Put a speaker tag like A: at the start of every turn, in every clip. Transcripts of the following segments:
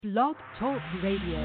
A: Blog Talk Radio.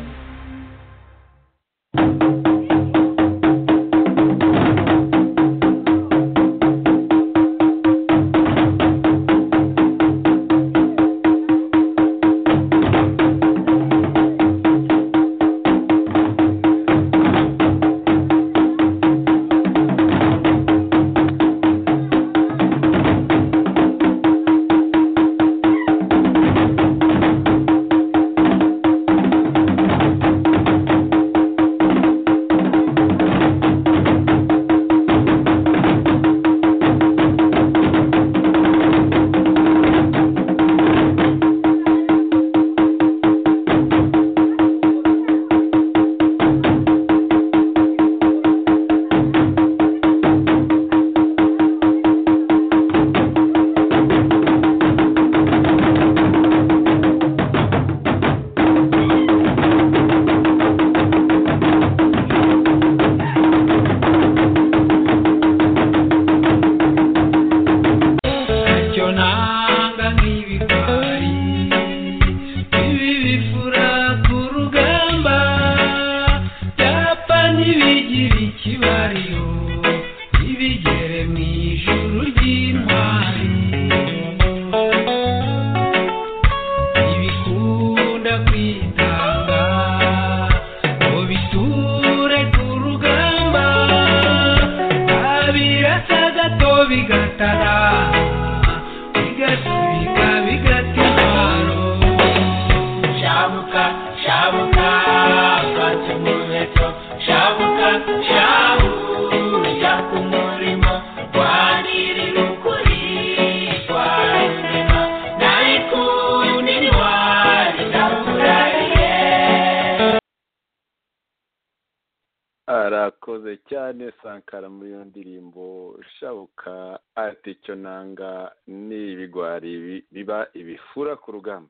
B: arakoze cyane Sankara muri iyo ndirimbo shabuka ati icyo nanga ni ibigwari biba ibifura ku rugamba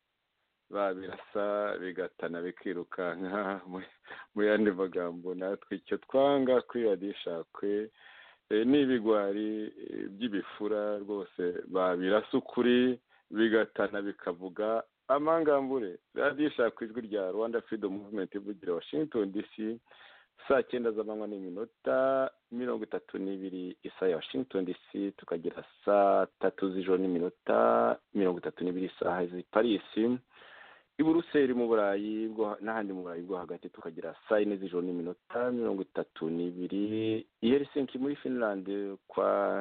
B: babirasa bigatana bikirukanka mu yandi magambo natwe icyo twanga kwiyadishakwe ni ibigwari by'ibifura rwose babirasa ukuri bigatana bikavuga amangambure radishakwe ijwi rya Rwanda Freedom Movement ivugira Washington DC saa 9 z'amanywa n'iminota 32 isaha ya Washington DC tukagira saa 3 z'ijoro n'iminota 32 isaha z'i Paris i Buruseli mu Burayi n'ahandi mu Burayi bwo hagati tukagira saa 4 z'ijoro n'iminota 32 i Helsinki muri Finland kwa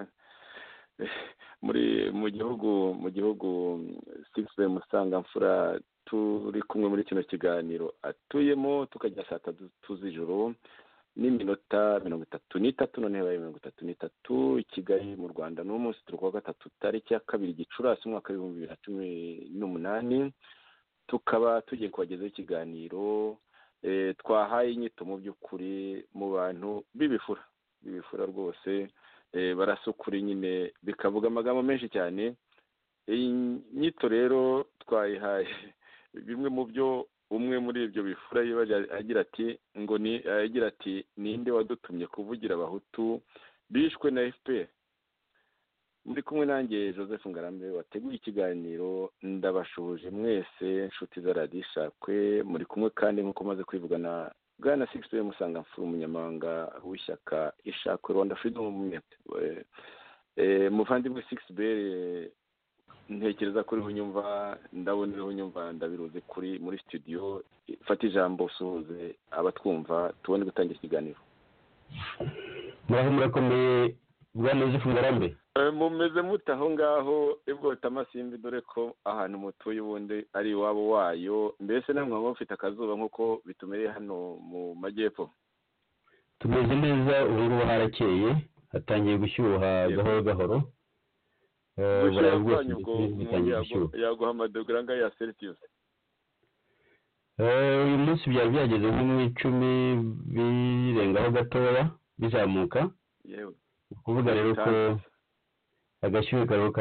B: mu gihugu Sixbe Musangamfura turi kumwe muri kino kiganiro atuyemo tukajya saa 3 z'ijoro n'iminota 33 none yabaye 33 i Kigali mu Rwanda n'umunsi turi kwa gatatu tariki ya 2 Gicurasi umwaka wa 2018 tukaba tugiye kubagezaho ikiganiro twahaye inyito mu by'ukuri mu bantu bibifura rwose barasukura nyine bikavuga amagambo menshi cyane iyi nyito rero twayihaye bimwe mu byo umwe muri ibyo bifura agira ati ninde wadutumye kuvugira abahutu bishwe na FPR. Muri kumwe nanjye Joseph Ngarambe wateguye ikiganiro ndabashuje mwese inshuti za Radio Ishakwe muri kumwe kandi nkuko maze kwivugana Bwana Sixbe Musangamfura umunyamabanga w'ishyaka Ishakwe Rwanda Freedom Movement muvandimwe Sixbe ntekereza kuri unyumva ndabonera unyumva ndabiruze kuri muri studio fata ijambo usuhuze abatwumva tubone gutangira ikiganiro.
C: Murakomeye Bwana Joseph Ngarambe
B: mumeze mutaho ngaho ebwo tamasimbi dore ko ahantu mutuye ubundi ari iwabo wayo mbese namwe mufite akazuba nkuko bitumereye hano mu majyepfo.
C: Tumeze neza ubu ngubu harakeye hatangiye gushyuha gahoro gahoro
B: yaguha amadogera angahe ya Celsius?
C: Uyu munsi byari byageze nko mu 10 birengaho gatoya bizamuka
B: yewe
C: kuvuga rero ko agashyuhe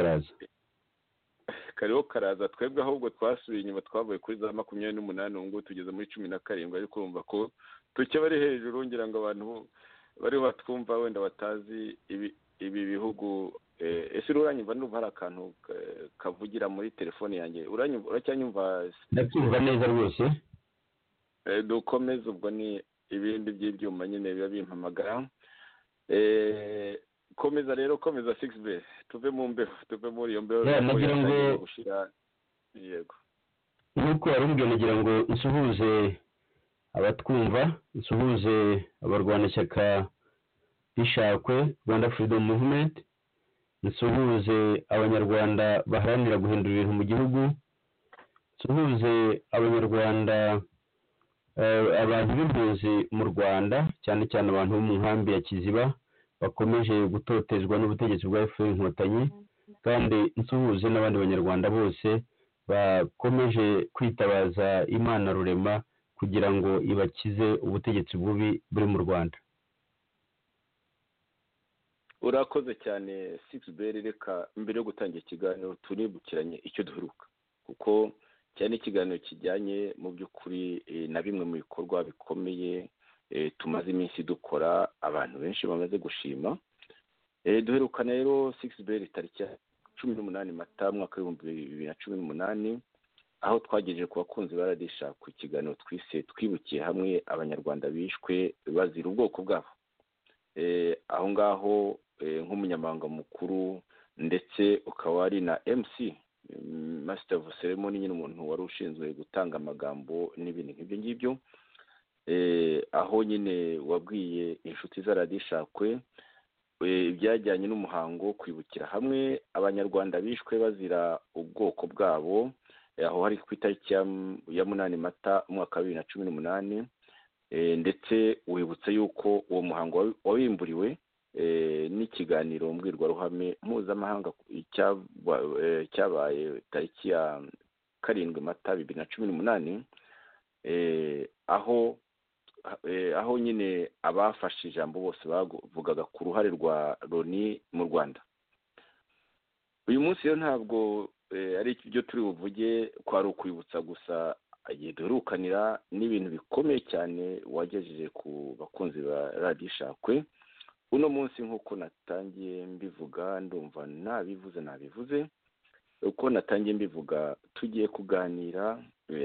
C: kariho karaza twebwe ahubwo twasubiye inyuma twavuye kuri za 28 ngo tugeze muri 17 ariko urumva ko tuke bari hejuru ngira ngo abantu bari batwumva wenda batazi ibi bihugu
B: ese uranyumva? ndumva hari akantu kavugira muri telefone yanjye. uracyanyumva?
D: ndakumva neza rwose.
B: dukomeze, ubwo ni ibindi by'ibyuma nyine biba bimpamagara. komeza rero, komeza 6B, tuve mu mbeho, tuve muri iyo mbeho
D: nagira ngo
B: gushira. Yego,
D: nuko warumbwiye, nagira ngo nsuhuze abatwumva, nsuhuze abarwanashyaka b'ishakwe Rwanda Freedom Movement, nsuhuze abanyarwanda baharanira guhindura ibintu mu gihugu, nsuhuze abanyarwanda abantu b'impunzi mu Rwanda, cyane cyane abantu bo mu nkambi ya Kiziba bakomeje gutotezwa n'ubutegetsi bwa FPR Inkotanyi, kandi nsuhuze n'abandi banyarwanda bose bakomeje kwitabaza Imana Rurema kugira ngo ibakize ubutegetsi bubi buri mu Rwanda.
B: urakoze cyane 6B. reka mbere yo gutangira ikiganiro turibukiranye icyo duheruka, kuko cyane ikiganiro kijyanye mu by'ukuri na bimwe mu bikorwa bikomeye tumaze iminsi dukora, abantu benshi bamaze gushima. duherukana rero 6B tariki ya 18 Mata mwaka wa 2018, aho twagejeje ku bakunzi baradisha ku kiganiro twise twibukiye hamwe abanyarwanda bishwe bazira ubwoko bwabo. aho ngaho nk'umunyamabanga mukuru ndetse ukaba ari na MC, Master of Ceremony, nyine umuntu wari ushinzwe gutanga amagambo n'ibintu nk'ibyo ngibyo, aho nyine wabwiye inshuti z'aradishakwe ibyajyanye n'umuhango wo kwibukira hamwe abanyarwanda bishwe bazira ubwoko bwabo, aho hari ku itariki ya 8 Mata umwaka wa 2018, ndetse wibutse yuko uwo muhango wabimburiwe n'ikiganiro mbwirwaruhame mpuzamahanga cyabaye tariki ya 7 Mata 2018, aho nyine abafashe ijambo bose bavugaga ku ruhare rwa Loni mu Rwanda. uyu munsi rero ntabwo ari ibyo turi buvuge, kwari ukwibutsa gusa igihe duherukanira n'ibintu bikomeye cyane wagejeje ku bakunzi ba radishakwe. uno munsi nk'uko natangiye mbivuga, ndumva nabivuze uko natangiye mbivuga, tugiye kuganira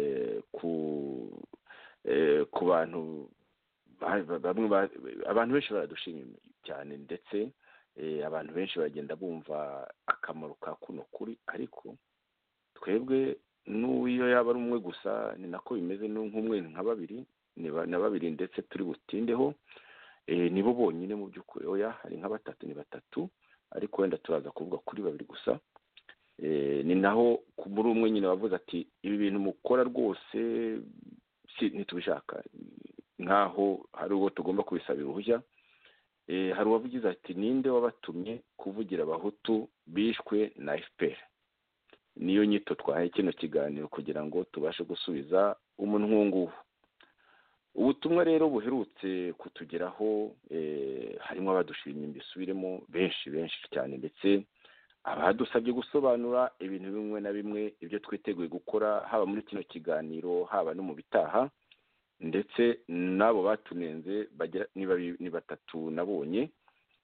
B: ku bantu bamwe, abantu benshi baradushimye cyane, ndetse abantu benshi bagenda bumva akamaro ka kuno kuri, ariko twebwe n'uyo yaba ari umwe gusa ni nako bimeze, nk'umwe nka babiri na babiri ndetse turi butindeho, nibo bonyine mu by'ukuri. oya, hari nka batatu, ni batatu, ariko wenda turaza kuvuga kuri babiri gusa. ni naho muri umwe nyine wavuze ati ibi bintu mukora rwose ntitubishaka, nkaho hari uwo tugomba kubisabira uruhushya. hari uwavugize ati ninde wabatumye kuvugira abahutu bishwe na FPR? niyo nyito twahaye kino kiganiro kugira ngo tubashe gusubiza umuntu nk'uwo. ubutumwa rero buherutse kutugeraho, harimo abadushimye mbisubiremo benshi cyane, ndetse abadusabye gusobanura ibintu bimwe na bimwe ibyo twiteguye gukora, haba muri kino kiganiro haba no mu bitaha, ndetse n'abo batunenze bagera ni batatu nabonye,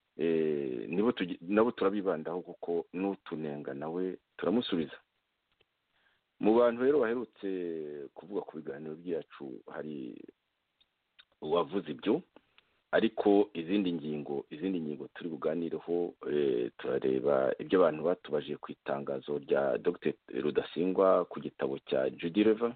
B: nabo turabibandaho kuko n'utunenga nawe turamusubiza. mu bantu rero baherutse kuvuga ku biganiro byacu hari uwavuze ibyo, ariko izindi ngingo turi buganireho, turareba ibyo abantu batubaje ku itangazo rya Dr. Rudasingwa ku gitabo cya Judy Lever.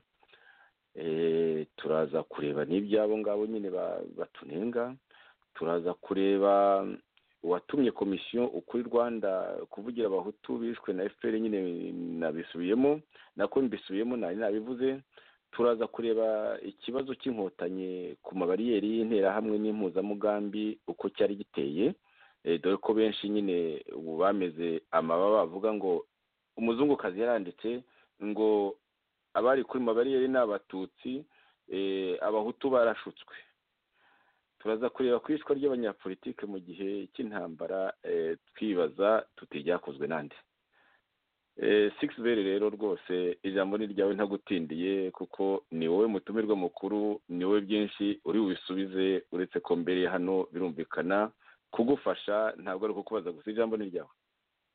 B: turaza kureba n'ibyabo ngabo nyine batunenga, turaza kureba uwatumye komisiyo ukuri Rwanda kuvugira abahutu bishwe na FPR, nyine nabisubiyemo nari nabivuze. turaza kureba ikibazo cy'inkotanyi ku mabariyeri y'interahamwe n'impuzamugambi uko cyari giteye, dore ko benshi nyine ubu bameze amababa bavuga ngo umuzungukazi yaranditse ngo abari kuri mabariyeri ni abatutsi, abahutu barashutswe. turaza kureba kwishwa ry'abanyapolitike mu gihe cy'intambara, twibaza tuti ryakozwe nande. 6B rero rwose ijambo ni ryawe ntagutindiye, kuko ni wowe mutumirwa mukuru, ni wowe byinshi uri bubisubize, uretse ko mbere hano birumvikana kugufasha, ntabwo ari ukukubaza gusa. ijambo ni ryawe.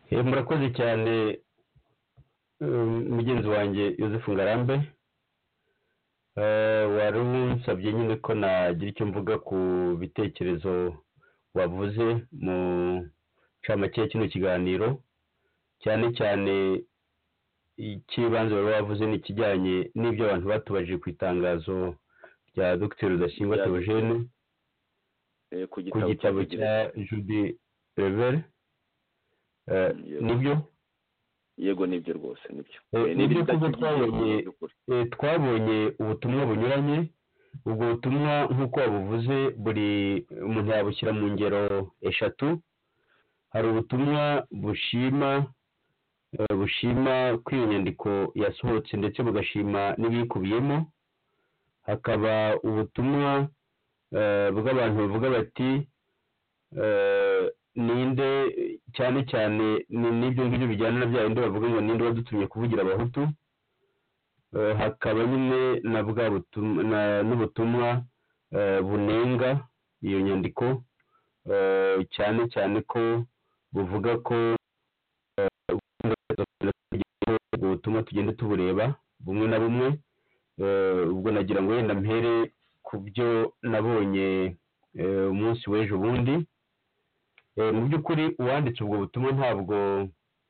D: murakoze cyane mugenzi wanjye Joseph Ngarambe. Wari unsabye nyine ko nagira icyo mvuga ku bitekerezo wavuze mu ncamake kino kiganiro, cyane cyane ikibanza wari wavuze ni ikijyanye n'ibyo abantu batubajije ku itangazo rya Dr Rudasingwa Theogene ku gitabo cya Judy Rever. Nibyo?
B: Yego nibyo rwose nibyo.
D: Nibyo kuko twabonye ubutumwa bunyuranye. Ubwo butumwa nk'uko wabuvuze buri umuntu yabushyira mu ngero eshatu. Hari ubutumwa bushima ko iyo nyandiko yasohotse ndetse bugashima n'ibikubiyemo. Hakaba ubutumwa bw'abantu bavuga bati ninde cyane cyane n'ibyo ngibyo bijyana na bya bindi bavuga ngo ninde wadutumye kuvugira abahutu. Hakaba nyine na bwa n'ubutumwa bunenga iyo nyandiko, cyane cyane ko buvuga ko ubutumwa tugenda tubureba bumwe na bumwe. Ubwo nagira ngo wenda mpere ku byo nabonye umunsi w'ejo bundi. Mu by'ukuri uwanditse ubwo butumwa ntabwo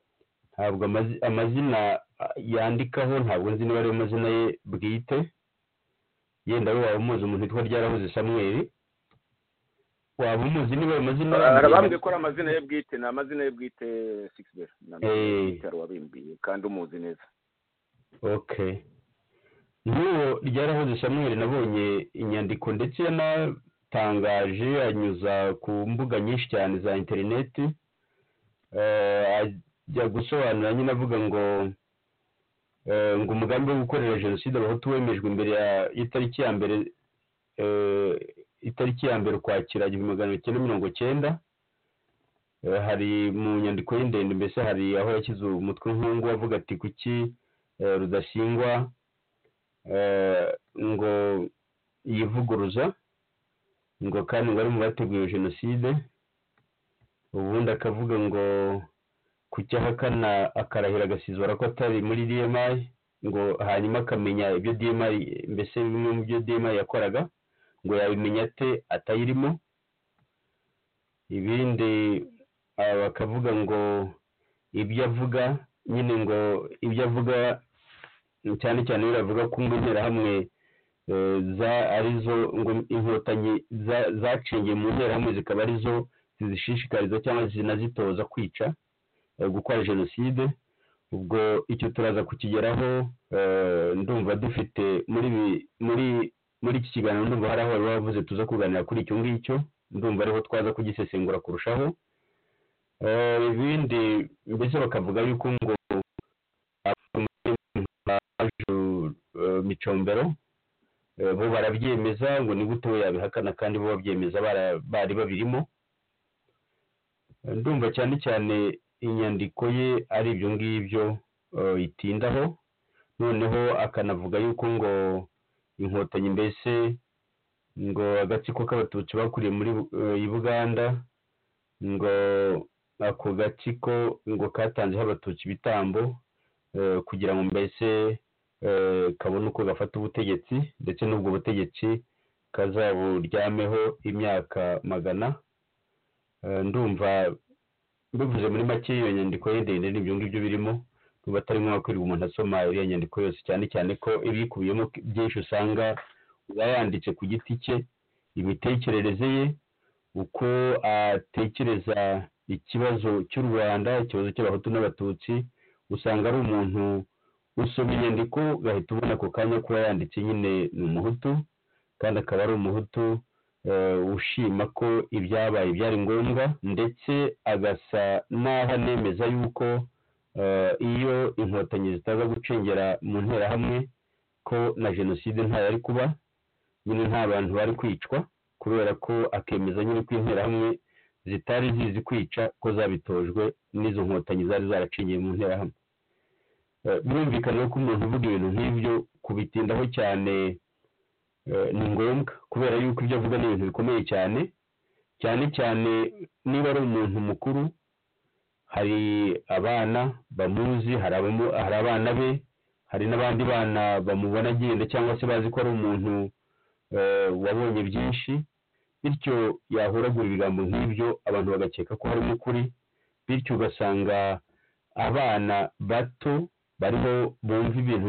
D: amazina yandikaho ntabwo nzi niba ari amazina ye bwite. Yenda we waba umuzi umuntu witwa Ryarahoze Samuel, waba umuzi niba ayo mazina
B: arabambwe ko ari amazina ye bwite, ni amazina ye bwite Sixbert wabimbiye kandi umuzi neza.
D: Okay. N'uwo Ryarahoze Samuel nabonye inyandiko ndetse yanatangaje anyuza ku mbuga nyinshi cyane za interineti, ajya gusobanura nyine avuga ngo umugambi wo gukorera jenoside abahutu wemejwe imbere y'itariki ya mbere Ukwakira 1990. Hari mu nyandiko ye ndende, mbese hari aho yashyize umutwe nk'ungu avuga ati kuki Rudasingwa ngo yivuguruza ngo kandi ngo ari mu bateguye jenoside. Ubundi akavuga ngo kuki ahakana akarahira agasizora ko atari muri DMI, ngo hanyuma akamenya ibyo DMI, mbese bimwe mu byo DMI yakoraga ngo yabimenya ate atayirimo. Ibindi bakavuga ngo ibyo avuga nyine, ngo ibyo avuga cyane cyane biravuga ko ngo interahamwe arizo ngo inkotanyi zacingiye mu nterahamwe zikaba arizo zizishishikariza cyangwa zinazitoza kwica, gukora jenoside. Ubwo icyo turaza kukigeraho. Ndumva dufite muri iki kiganiro, ndumva hari aho wari wavuze tuza kuganira kuri icyo ngicyo, ndumva ariho twaza kugisesengura kurushaho. Ibindi mbese bakavuga yuko ngo Micombero bo barabyemeza, ngo ni gute we yabihakana kandi bo babyemeza bari babirimo. Ndumva cyane cyane inyandiko ye ari ibyo ngibyo itindaho. Noneho akanavuga yuko ngo inkotanyi, mbese ngo agatsiko k'abatutsi bakuriye muri Buganda, ngo ako gatsiko ngo katanzeho abatutsi ibitambo kugira ngo mbese kabone uko gafata ubutegetsi, ndetse n'ubwo butegetsi kazaburyameho imyaka 100. Ndumva bivuze muri make iyo nyandiko ye ndende n'ibyo ngibyo birimo. Nuba atari ngombwa kwirirwa umuntu asoma iriya nyandiko yose, cyane cyane ko ibikubiyemo byinshi usanga yanditse ku giti cye, imitekerereze ye, uko atekereza ikibazo cy'u Rwanda, ikibazo cy'abahutu n'abatutsi. Usanga ari umuntu usoma inyandiko ugahita ubona ako kanya kuba yanditse nyine ni umuhutu, kandi akaba ari umuhutu ushima ko ibyabaye byari ngombwa, ndetse agasa n'aho anemeza yuko iyo inkotanyi zitaza gucengera mu nterahamwe ko na jenoside ntayari kuba, nyine nta bantu bari kwicwa, kubera ko akemeza nyine ko interahamwe zitari zizi kwica, ko zabitojwe n'izo nkotanyi zari zaracengeye mu nterahamwe. Birumvikana ko umuntu uvuga ibintu nk'ibyo kubitindaho cyane ni ngombwa, kubera yuko ibyo avuga ni ibintu bikomeye cyane, cyane cyane niba ari umuntu mukuru hari abana bamuzi, hari abana be, hari n'abandi bana bamubona agenda cyangwa se bazi ko ari umuntu wabonye byinshi, bityo yahuragura ibigambo nk'ibyo abantu bagakeka ko harimo ukuri, bityo ugasanga abana bato bariho bumva ibintu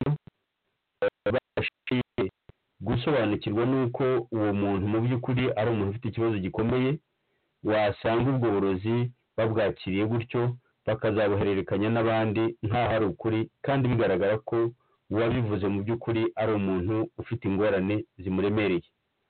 D: babashije gusobanukirwa n'uko uwo muntu mu by'ukuri ari umuntu ufite ikibazo gikomeye, wasanga ubwo burozi babwakiriye gutyo bakazabuhererekanya n'abandi nk'aho ari ukuri, kandi bigaragara ko uwabivuze mu by'ukuri ari umuntu ufite ingorane zimuremereye.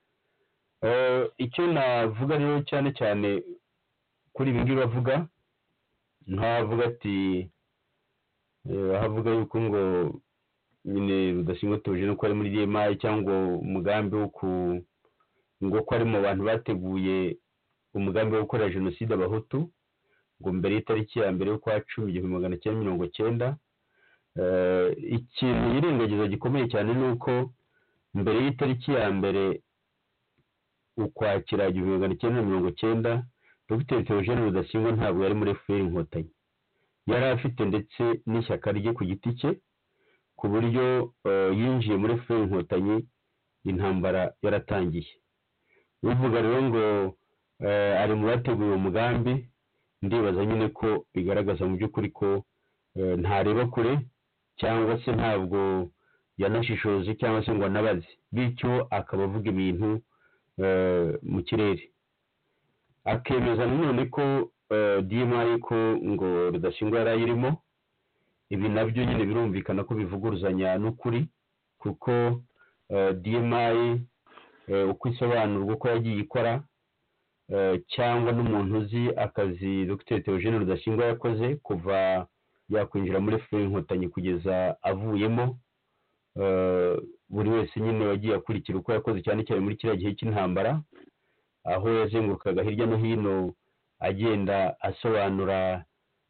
D: Icyo navuga rero cyane cyane kuri ibi ngibi bavuga, ntavuga ati ahavuga yuko ngo nyine Rudasingwa Theogene ko ari muri DMI cyangwa umugambi wo ngo ko ari mu bantu bateguye umugambi wo gukora jenoside abahutu ngo mbere y'itariki ya mbere y'ukwa 10/1990. Ikintu yirengagiza gikomeye cyane ni uko mbere y'itariki ya mbere Ukwakira 1990 Dr. Theogene Rudasingwa ntabwo yari muri FPR Inkotanyi, yari afite ndetse n'ishyaka rye ku giti cye, ku buryo yinjiye muri FPR Inkotanyi intambara yaratangiye. Uvuga rero ngo ari mu bateguye umugambi, ndibaza nyine ko bigaragaza mu by'ukuri ko ntareba kure cyangwa se ntabwo yanashishoje cyangwa se ngo anabaze, bityo akaba avuga ibintu mu kirere, akemeza nanone ko DMI ko ngo Rudasingwa yari ayirimo. Ibi nabyo nyine birumvikana ko bivuguruzanya n'ukuri, kuko DMI uko isobanurwa uko yagiye ikora, cyangwa n'umuntu uzi akazi Dr. Theogene Rudasingwa yakoze kuva yakwinjira muri FPR Inkotanyi kugeza avuyemo, buri wese nyine wagiye akurikira uko yakoze, cyane cyane muri kiriya gihe cy'intambara, aho yazengurukaga hirya no hino agenda asobanura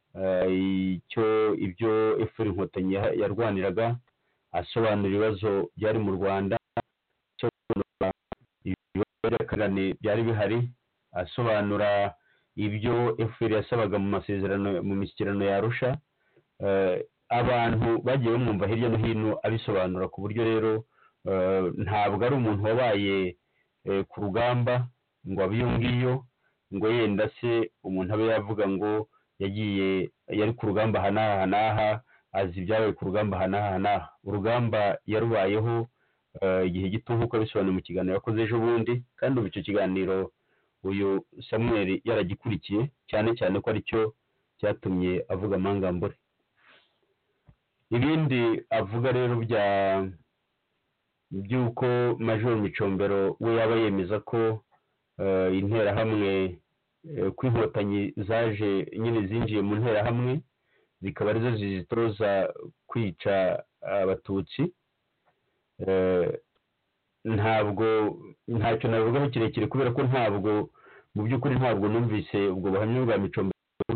D: ibyo FPR Inkotanyi yarwaniraga, asobanura ibibazo byari mu Rwanda, asobanura ibibazo by'akarane byari bihari, asobanura ibyo FPR yasabaga mu masezerano mu mishyikirano ya Arusha. Abantu bagiye bamwumva hirya no hino abisobanura, ku buryo rero ntabwo ari umuntu wabaye ku rugamba ngo abiyo ngiyo, ngo yenda se umuntu abe yavuga ngo yari ku rugamba hanaha azi ibyabaye ku rugamba hanaha. Urugamba yarubayeho igihe gito nk'uko abisobanuye mu kiganiro yakoze ejo bundi, kandi ubu icyo kiganiro uyu Samuel yaragikurikiye, cyane cyane ko aricyo cyatumye avuga amangambure. Ibindi avuga rero by'uko Major Micombero we yaba yemeza ko interahamwe ko inkotanyi zaje nyine zinjiye mu nterahamwe zikaba arizo zizitoza kwica abatutsi, ntacyo navugaho kirekire, kubera ko ntabwo mu by'ukuri ntabwo numvise ubwo buhamya bwa Micombero,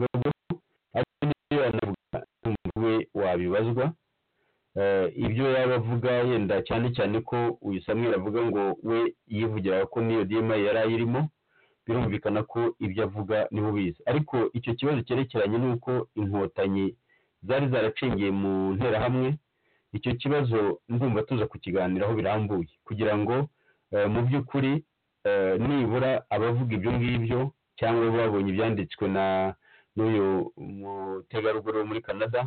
D: we wabibazwa ibyo yaba avuga, yenda cyane cyane ko uyu Samuel avuga ngo we yivugira ko niyo DMI yari ayirimo, birumvikana ko ibyo avuga nibo bizi. Ariko icyo kibazo cyerekeranye n'uko inkotanyi zari zaracengiye mu nterahamwe, icyo kibazo ndumva tuza kukiganiraho birambuye, kugira ngo mu by'ukuri nibura abavuga ibyo ngibyo cyangwa babonye ibyanditswe na n'uyu mutegarugori wo muri Canada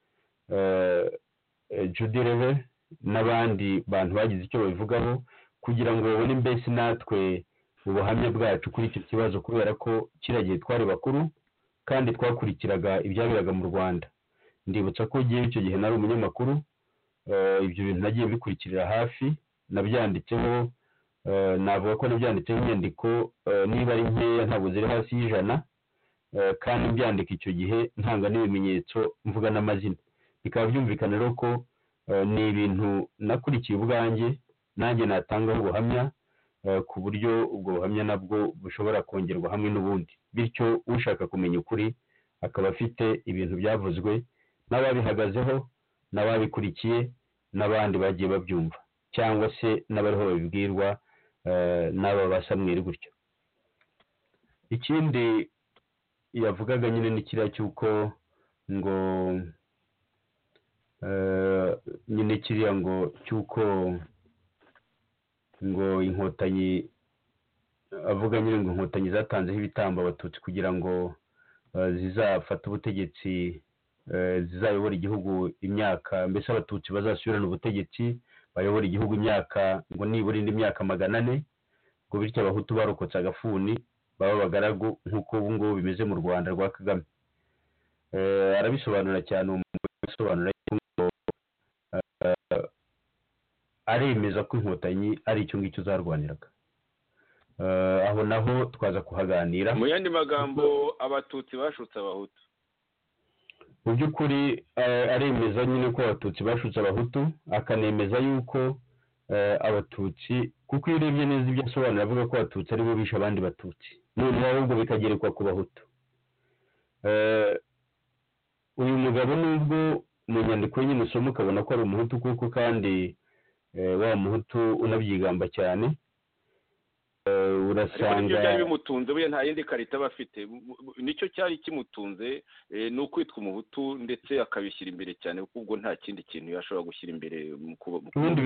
D: Judy Rever n'abandi bantu bagize icyo babivugaho, kugira ngo babone mbese natwe ubuhamya bwacu kuri icyo kibazo, kubera ko kiriya gihe twari bakuru kandi twakurikiraga ibyaberaga mu Rwanda. Ndibutsa ko igihe icyo gihe nari umunyamakuru, ibyo bintu nagiye bikurikirira hafi, nabyanditseho, navuga ko nabyanditseho inyandiko niba ari nkeya ntabwo ziri hasi y'100, kandi mbyandika icyo gihe ntanga n'ibimenyetso mvuga n'amazina. Bikaba byumvikana rero ko ni ibintu nakurikiye ubwanjye, nanjye natangaho ubuhamya, ku buryo ubwo buhamya nabwo bushobora kongerwa hamwe n'ubundi, bityo ushaka kumenya ukuri akaba afite ibintu byavuzwe n'ababihagazeho, n'ababikurikiye, n'abandi bagiye babyumva, cyangwa se n'abariho babibwirwa n'aba ba Samuel gutyo. Ikindi yavugaga nyine n'ikiriya cy'uko ngo nyine kiriya ngo cy'uko ngo inkotanyi avuga nyine ngo inkotanyi zatanzeho ibitambo abatutsi kugira ngo zizafata ubutegetsi zizayobora igihugu imyaka, mbese abatutsi bazasubirana ubutegetsi bayobora igihugu imyaka ngo nibura indi myaka 400, ngo bityo abahutu barokotse agafuni baba bagaragu nk'uko ubu ngubu bimeze mu Rwanda rwa Kagame. Arabisobanura cyane umuntu asobanura ngo aremeza ko inkotanyi ari icyo ngicyo zarwaniraga. Aho naho twaza kuhaganira.
C: Mu yandi magambo abatutsi bashutse abahutu.
D: Mu by'ukuri aremeza nyine ko abatutsi bashutse abahutu, akanemeza yuko abatutsi, kuko iyo urebye neza ibyo asobanura avuga ko abatutsi ari bo bishe abandi batutsi, noneho ahubwo bikagerekwa ku bahutu. Uyu mugabo nubwo mu nyandiko nyine usoma ukabona ko ari umuhutu kuko kandi wa muhutu unabyigamba cyane, urasanga
C: ibyo byari bimutunze buye nta yindi karita bafite, nicyo cyari kimutunze ni ukwitwa umuhutu ndetse akabishyira imbere cyane kuko ubwo nta kindi kintu yashobora gushyira imbere
D: ubundi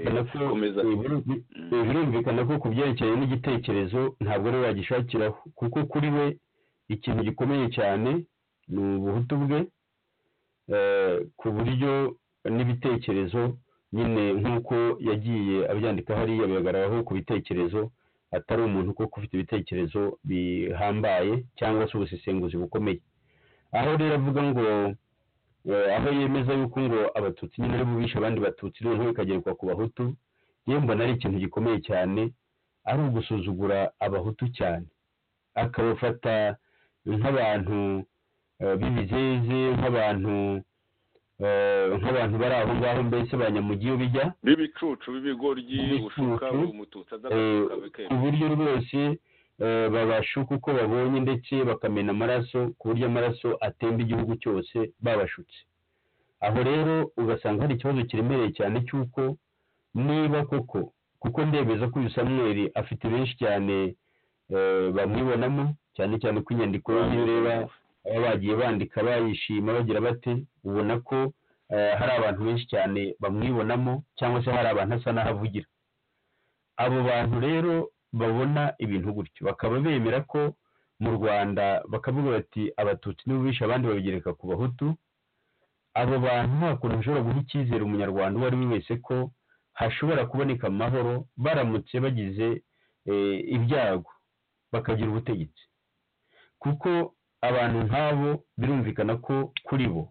D: birumvikana ko ku byerekeye n'igitekerezo ntabwo ari wagishakiraho, kuko kuri we ikintu gikomeye cyane ni ubuhutu bwe, ku buryo n'ibitekerezo nyine nk'uko yagiye abyandika hariya bigaragaraho ku bitekerezo atari umuntu kuko ufite ibitekerezo bihambaye cyangwa se ubusesenguzi bukomeye. Aho rero avuga ngo aho yemeza yuko ngo abatutsi nyine ari bubisha abandi batutsi noneho bikagerekwa ku bahutu, yewe mbona ari ikintu gikomeye cyane, ari ugusuzugura abahutu cyane, akabafata nk'abantu b'ibizeze, nk'abantu bari aho ngaho mbese banyamugiye bijya
C: b'ibicucu b'ibigoryi ushuka umututsi azagaruka bikeye,
D: ku buryo rwose babashuka uko babonye ndetse bakamena amaraso ku buryo amaraso atemba igihugu cyose babashutse. Aho rero ugasanga hari ikibazo kiremereye cyane cy'uko niba koko, kuko ndemeza ko uyu Samuel afite benshi cyane bamwibonamo, cyane cyane ko inyandiko y'ureba aba bagiye bandika bayishima bagira bate, ubona ko hari abantu benshi cyane bamwibonamo cyangwa se hari abantu asa n'ahavugira. Abo bantu rero babona ibintu gutyo bakaba bemera ko mu Rwanda bakavuga bati abatutsi nibo bishe abandi babigereka ku bahutu. Abo bantu nta kuntu bashobora guha icyizere umunyarwanda uwo ari we wese ko hashobora kuboneka amahoro baramutse bagize ibyago bakagira ubutegetsi, kuko abantu nk'abo birumvikana ko kuri bo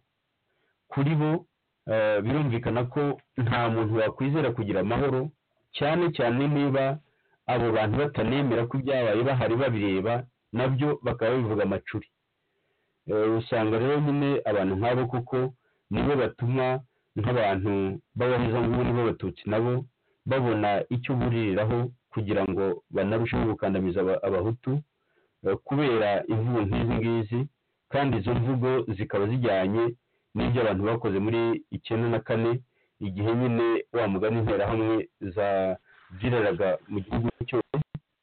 D: birumvikana ko nta muntu wakwizera kugira amahoro, cyane cyane niba abo bantu batanemera ko ibyabaye bahari babireba nabyo bakaba bivuga amacuri. Usanga rero nyine abantu nk'abo kuko nibo batuma nk'abantu b'abahezanguni b'abatutsi nabo babona icyo buririraho kugira ngo banarusheho gukandamiza abahutu, kubera imvugo nk'izi ngizi, kandi izo mvugo zikaba zijyanye n'ibyo abantu bakoze muri 1994 igihe nyine wa mugani interahamwe ziraraga mu gihugu cyose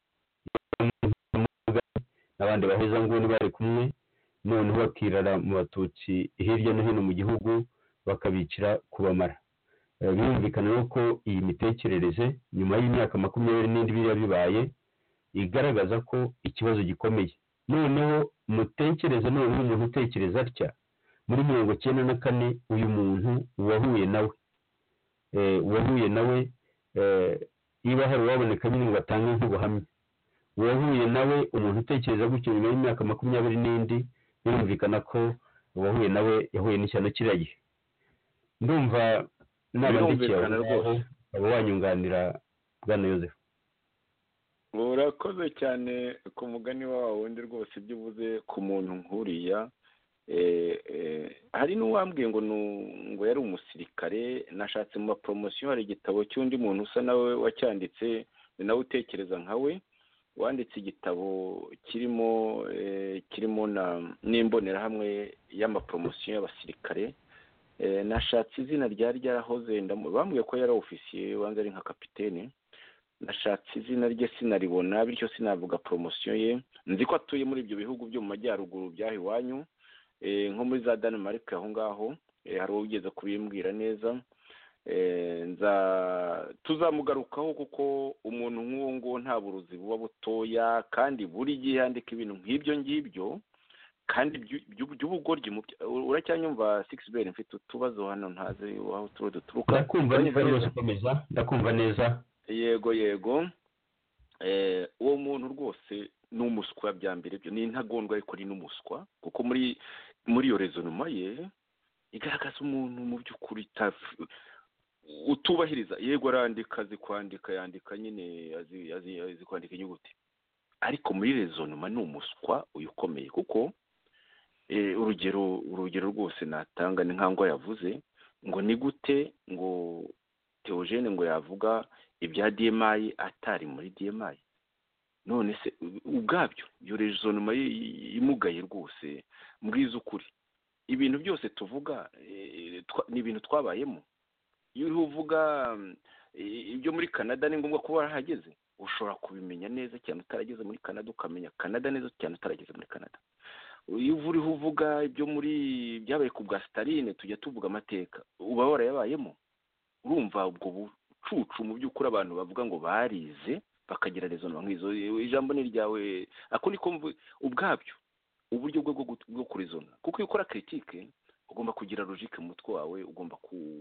D: n'abandi bahezanguni bari kumwe, noneho bakirara mu batutsi hirya no hino mu gihugu bakabicira kubamara. Birumvikana rero ko iyi mitekerereze nyuma y'imyaka 20 n'indi biriya bibaye igaragaza ko ikibazo gikomeye. Noneho mutekereze, noneho umuntu utekereza atya muri 1994 uyu muntu wahuye nawe niba hari uwaboneka nyine ngo atange nk'ubuhamya, uwahuye nawe umuntu utekereza gutyo nyuma y'imyaka 20 n'indi, birumvikana ko uwahuye nawe yahuye n'ishyano kiriya gihe. Ndumva nabandikiye abo wanyunganira Bwana Yozefu.
C: Urakoze cyane ku mugani wawe wundi rwose ibyo uvuze ku muntu nkuriya. Hari n'uwambwiye ngo yari umusirikare, nashatse mu mapromosiyo hari igitabo cy'undi muntu usa nawe wacyanditse nawe utekereza nkawe, wanditse igitabo kirimo n'imbonerahamwe y'amapromosiyo y'abasirikare. Nashatse izina ryari ryarahoze bambwiye ko yari ofisiye wanze ari nka kapitene, nashatse izina rye sinaribona bityo sinavuga poromosiyo ye. Nzi ko atuye muri ibyo bihugu byo mu majyaruguru byaho iwanyu, nko muri za Denmark aho ngaho. Hari ugeze kubimbwira neza. Tuzamugarukaho kuko umuntu nk'uwo ngo nta buruzi buba butoya, kandi buri gihe yandika ibintu nk'ibyo ngibyo kandi by'ubugoryi. Uracyanyumva Sixbert? Mfite utubazo hano ntazi aho duturuka.
D: Ndakumva neza rwose, komeza, ndakumva neza.
C: Yego. Uwo muntu rwose ni umuswa bya mbere, byo ni intagondwa ariko ni n'umuswa, kuko muri iyo rezonoma ye igaragaza umuntu mu by'ukuri utubahiriza. Yego arandika, azi kwandika, yandika nyine azi kwandika inyuguti, ariko muri rezonoma ni umuswa uyu ukomeye. kuko urugero rwose natanga ni nk'aho yavuze ngo ni gute ngo Theogene ngo yavuga ibya DMI atari muri DMI. None se ubwabyo iyo rezonoma imugaye rwose. Mbwiza ukuri, ibintu byose tuvuga ni ibintu twabayemo. Iyo uri uvuga ibyo muri Canada ni ngombwa kuba warahageze, ushobora kubimenya neza cyane utarageze muri Canada, ukamenya Canada neza cyane utarageze muri Canada. Iyo uriho uvuga ibyo muri byabaye ku bwa Staline, tujya tuvuga amateka, uba warayabayemo. Urumva ubwo bucucu mu by'ukuri abantu bavuga ngo barize bakagira rezonoma nk'izo. Ijambo ni ryawe. Ako niko ubwabyo uburyo bwo kurizona, kuko iyo ukora critique ugomba kugira logique mu mutwe wawe, ugomba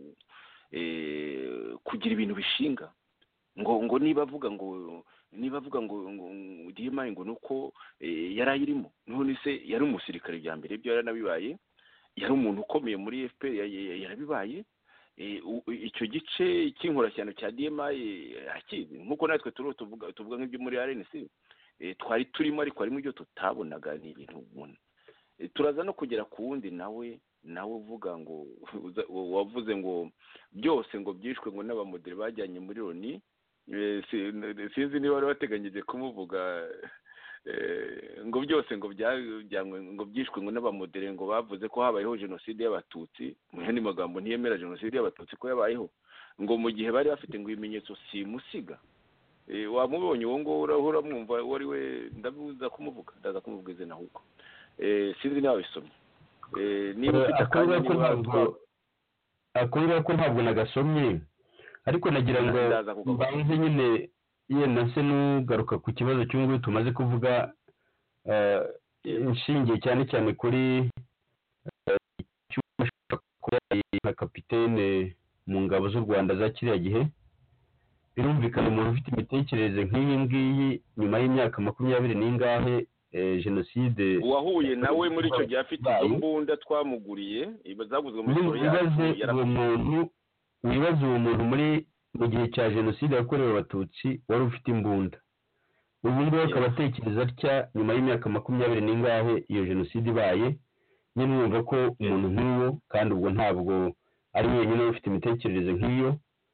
C: kugira ibintu bishinga. ngo niba avuga ngo DMI ngo nuko yarayirimo. None se yari umusirikare bya mbere, byo yaranabibaye. Yari umuntu ukomeye muri FPR, yarabibaye. Icyo gice cy'inkorashyano cya DMI akizi, nkuko natwe tuvuga nk'ibyo muri RNC twari turimo, ariko harimo ibyo tutabonaga. Ni ibintu ubona. Turaza no kugera ku wundi nawe uvuga ngo wavuze ngo byose ngo byishwe ngo n'abamodeli bajyanye muri Loni. Sinzi niba wari wateganyije kumuvuga. Ngo byose ngo byajyanywe ngo byishwe ngo n'abamodeli ngo bavuze ko habayeho jenoside y'abatutsi. Mu yandi magambo ntiyemera jenoside y'abatutsi ko yabayeho, ngo mu gihe bari bafite ngo ibimenyetso simusiga. Wamubonye uwo ngo uramwumva wari we? ndaza kumuvuga izina ahubwo. Sinzi nawe bisomye. Niba ufite akanya
D: akubwira ko ntabwo nagasomye, ariko nagira ngo mbanze nyine yenda se nugaruka ku kibazo cy'ubu tumaze kuvuga, inshingiye cyane cyane kuri kuba nka kapitene mu ngabo z'u Rwanda za kiriya gihe. Birumvikana umuntu ufite imitekerereze nk'iyi ngiyi nyuma y'imyaka 20 n'ingahe jenoside
C: wahuye nawe muri icyo gihe afite izo mbunda twamuguriye zaguzwe muri Korea.
D: Wibaza uwo muntu mu gihe cya jenoside yakorewe abatutsi wari ufite imbunda, ubu ngubu akaba atekereza atya nyuma y'imyaka 20 n'ingahe iyo jenoside ibaye. Nyine wumva ko umuntu nk'uwo, kandi ubwo ntabwo ari wenyine ufite imitekerereze nk'iyo,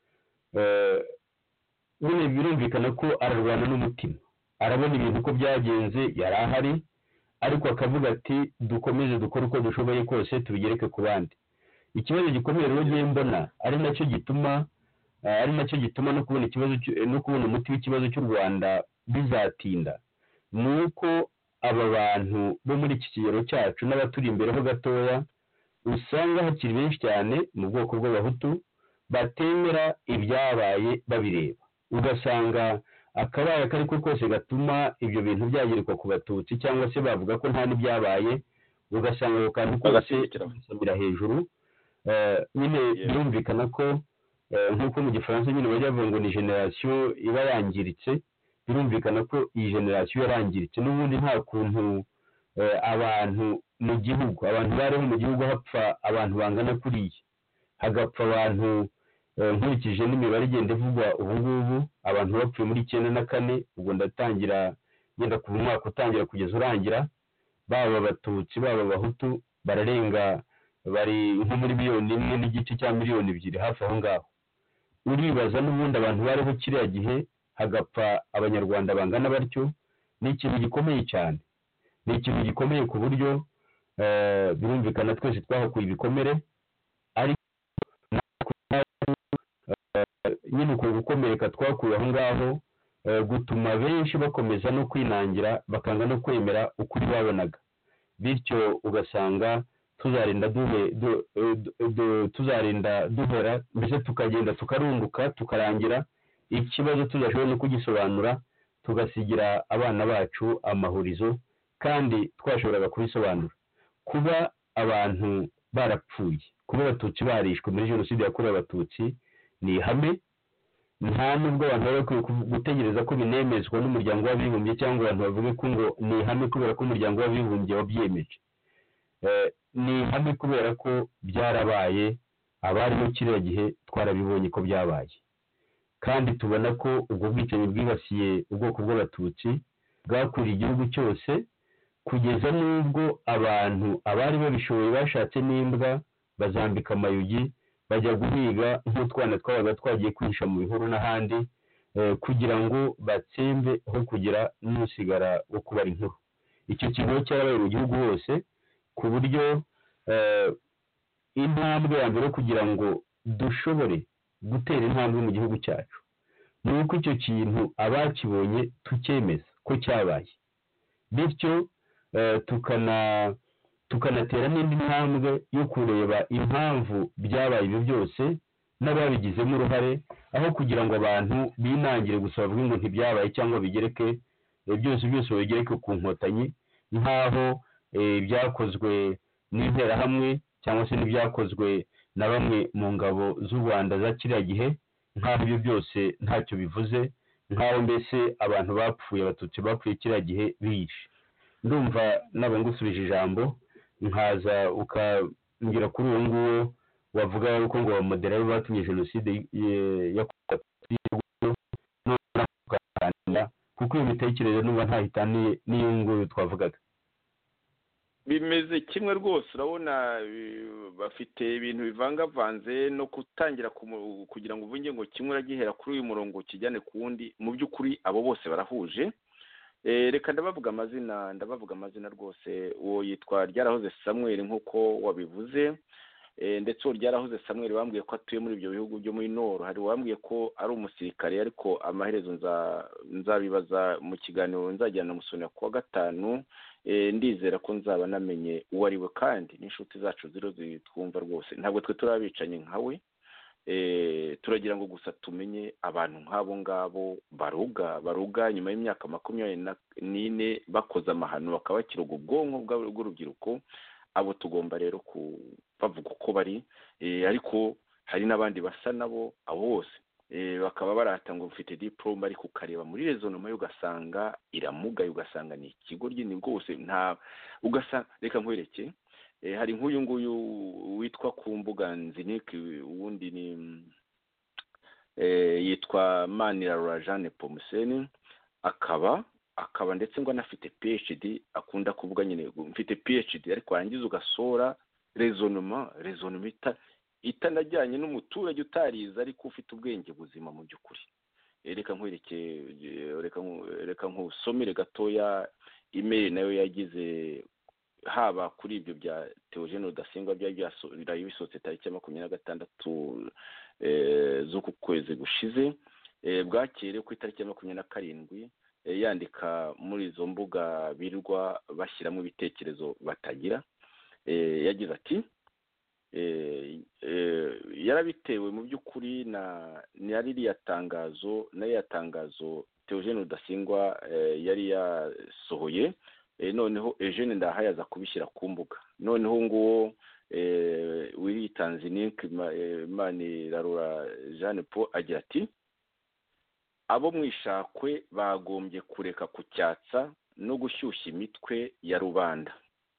D: nyine birumvikana ko ararwana n'umutima, arabona ibintu uko byagenze, yari ahari, ariko akavuga ati dukomeze dukore uko dushoboye kose tubigereke ku bandi. Ikibazo gikomeye rero ngiye mbona ari nacyo gituma no kubona umuti w'ikibazo cy'u Rwanda bizatinda, ni uko aba bantu bo muri iki kigero cyacu n'abaturi imbere ho gatoya usanga hakiri benshi cyane mu bwoko bw'abahutu batemera ibyabaye babireba. Ugasanga akabaye kari ko kose gatuma ibyo bintu byagerekwa ku batutsi, cyangwa se bavuga ko nta n'ibyabaye, ugasanga ako kantu kose gasabira hejuru. Nyine birumvikana ko nk'uko mu gifaransa nyine bajya bavuga ngo ni generasiyo iba yangiritse. Birumvikana ko iyi generasiyo yarangiritse. N'ubundi nta kuntu abantu mu gihugu, abantu bariho mu gihugu hapfa abantu bangana kuriya, hagapfa abantu nkurikije n'imibare igenda ivugwa ubu ngubu, abantu bapfuye muri 94, ubwo ndatangira ngenda kuva umwaka utangira kugeza urangira, baba abatutsi baba abahutu bararenga, bari nko muri 1.5 n'igice cya 2 miliyoni hafi aho ngaho. Uribaza n'ubundi abantu bariho kiriya gihe hagapfa abanyarwanda bangana batyo. Ni ikintu gikomeye cyane, ni ikintu gikomeye ku buryo birumvikana twese twahakuye ibikomere, ariko nyine uko gukomereka twakuye aho ngaho gutuma benshi bakomeza no kwinangira bakanga no kwemera ukuri babonaga, bityo ugasanga tuzarinda duhora mbese tukagenda tukarunguka tukarangira ikibazo tudashoboye no kugisobanura, tugasigira abana bacu amahurizo kandi twashoboraga kubisobanura. Kuba abantu barapfuye, kuba abatutsi barishwe muri jenoside yakorewe abatutsi ni ihame, nta nubwo abantu bari bakwiye gutegereza ko binemezwa n'umuryango w'abibumbye cyangwa abantu bavuge ko ngo ni ihame kubera ko umuryango w'abibumbye wabyemeje. Ni ihame kubera ko byarabaye, abarimu kiriya gihe twarabibonye ko byabaye, kandi tubona ko ubwo bwicanyi bwibasiye ubwoko bw'abatutsi bwakuriye igihugu cyose, kugeza n'ubwo abantu abari babishoboye bashatse n'imbwa bazambika amayugi bajya guhiga nk'utwana twabaga twagiye kwihisha mu bihuru n'ahandi, kugira ngo batsembe aho kugira n'usigara wo kubara inkuru. Icyo kintu cyarabaye mu gihugu hose, ku buryo intambwe ya mbere kugira ngo dushobore gutera intambwe mu gihugu cyacu ni uko icyo kintu abakibonye tukemeza ko cyabaye, bityo tukanatera n'indi ntambwe yo kureba impamvu byabaye ibyo byose n'ababigizemo uruhare, aho kugira ngo abantu binangire gusa bavuge ngo ntibyabaye cyangwa bigereke byose babigereke ku nkotanyi, nk'aho byakozwe n'interahamwe cyangwa se n'ibyakozwe na bamwe mu ngabo z'u Rwanda za kiriya gihe, nk'aho ibyo byose ntacyo bivuze, nk'aho mbese abantu bapfuye, abatutsi bapfuye kiriya gihe biyishe. Ndumva naba ngusubije ijambo, nkaza ukambwira kuri uwo nguwo wavuga yuko ngo abamoderayi batumye jenoside yakorewe kuko iyo mitekerereze n'uba ntahitaniye n'iyo nguyu twavugaga.
C: Bimeze kimwe rwose, urabona bafite ibintu bivangavanze no gutangira kugira ngo uvuge ngo kimwe uragihera kuri uyu murongo kijyane ku wundi. Mu by'ukuri abo bose barahuje. Reka ndabavuga amazina rwose. Uwo yitwa Ryarahoze Samuel nk'uko wabivuze, ndetse uwo Ryarahoze Samuel bambwiye ko atuye muri ibyo bihugu byo muri Nord. Hari uwambwiye ko ari umusirikare, ariko amaherezo nzabibaza mu kiganiro nzajyana musonera kuwa gatanu. Ndizera ko nzaba namenye uwo ari we, kandi n'inshuti zacu ziro zitwumva rwose. Ntabwo twe turabicanye nkawe, turagira ngo gusa tumenye abantu nk'abo ngabo baruga nyuma y'imyaka 24 bakoze amahano bakabakira ubwonko bw'urubyiruko. Abo tugomba rero bavuga uko bari, ariko hari n'abandi basa nabo. Abo bose bakaba barata ngo ufite diploma, ariko ukareba muri rezonoma ugasanga iramugaye, ugasanga ni ikigo ryini rwose. Nta ugasanga, reka nkwereke, hari nk'uyu nguyu witwa ku mbuga Nziniki, uwundi ni yitwa Manirarora Jeanne Pomuseni, akaba ndetse ngo anafite PhD. Akunda kuvuga nyine mfite PhD, ariko warangiza ugasora rezonoma itanajyanye n'umuturage utariza, ariko ufite ubwenge buzima mu by'ukuri. Reka nkwereke, reka nkusomere gatoya email nayo yagize, haba kuri ibyo bya Theogene Rudasingwa byari bisohotse tariki 26 z'uku kwezi gushize, bwakere ku itariki 27, yandika muri izo mbuga birirwa bashyiramo ibitekerezo batagira. Yagize ati yarabitewe mu by'ukuri na ririya tangazo Theogene Rudasingwa yari yasohoye, noneho Eugene Ndahayaza kubishyira ku mbuga. Noneho nguwo Tanzinique Manirarora Jeanne Paul agira ati, abo mwishakwe bagombye kureka kucyatsa no gushyushya imitwe ya rubanda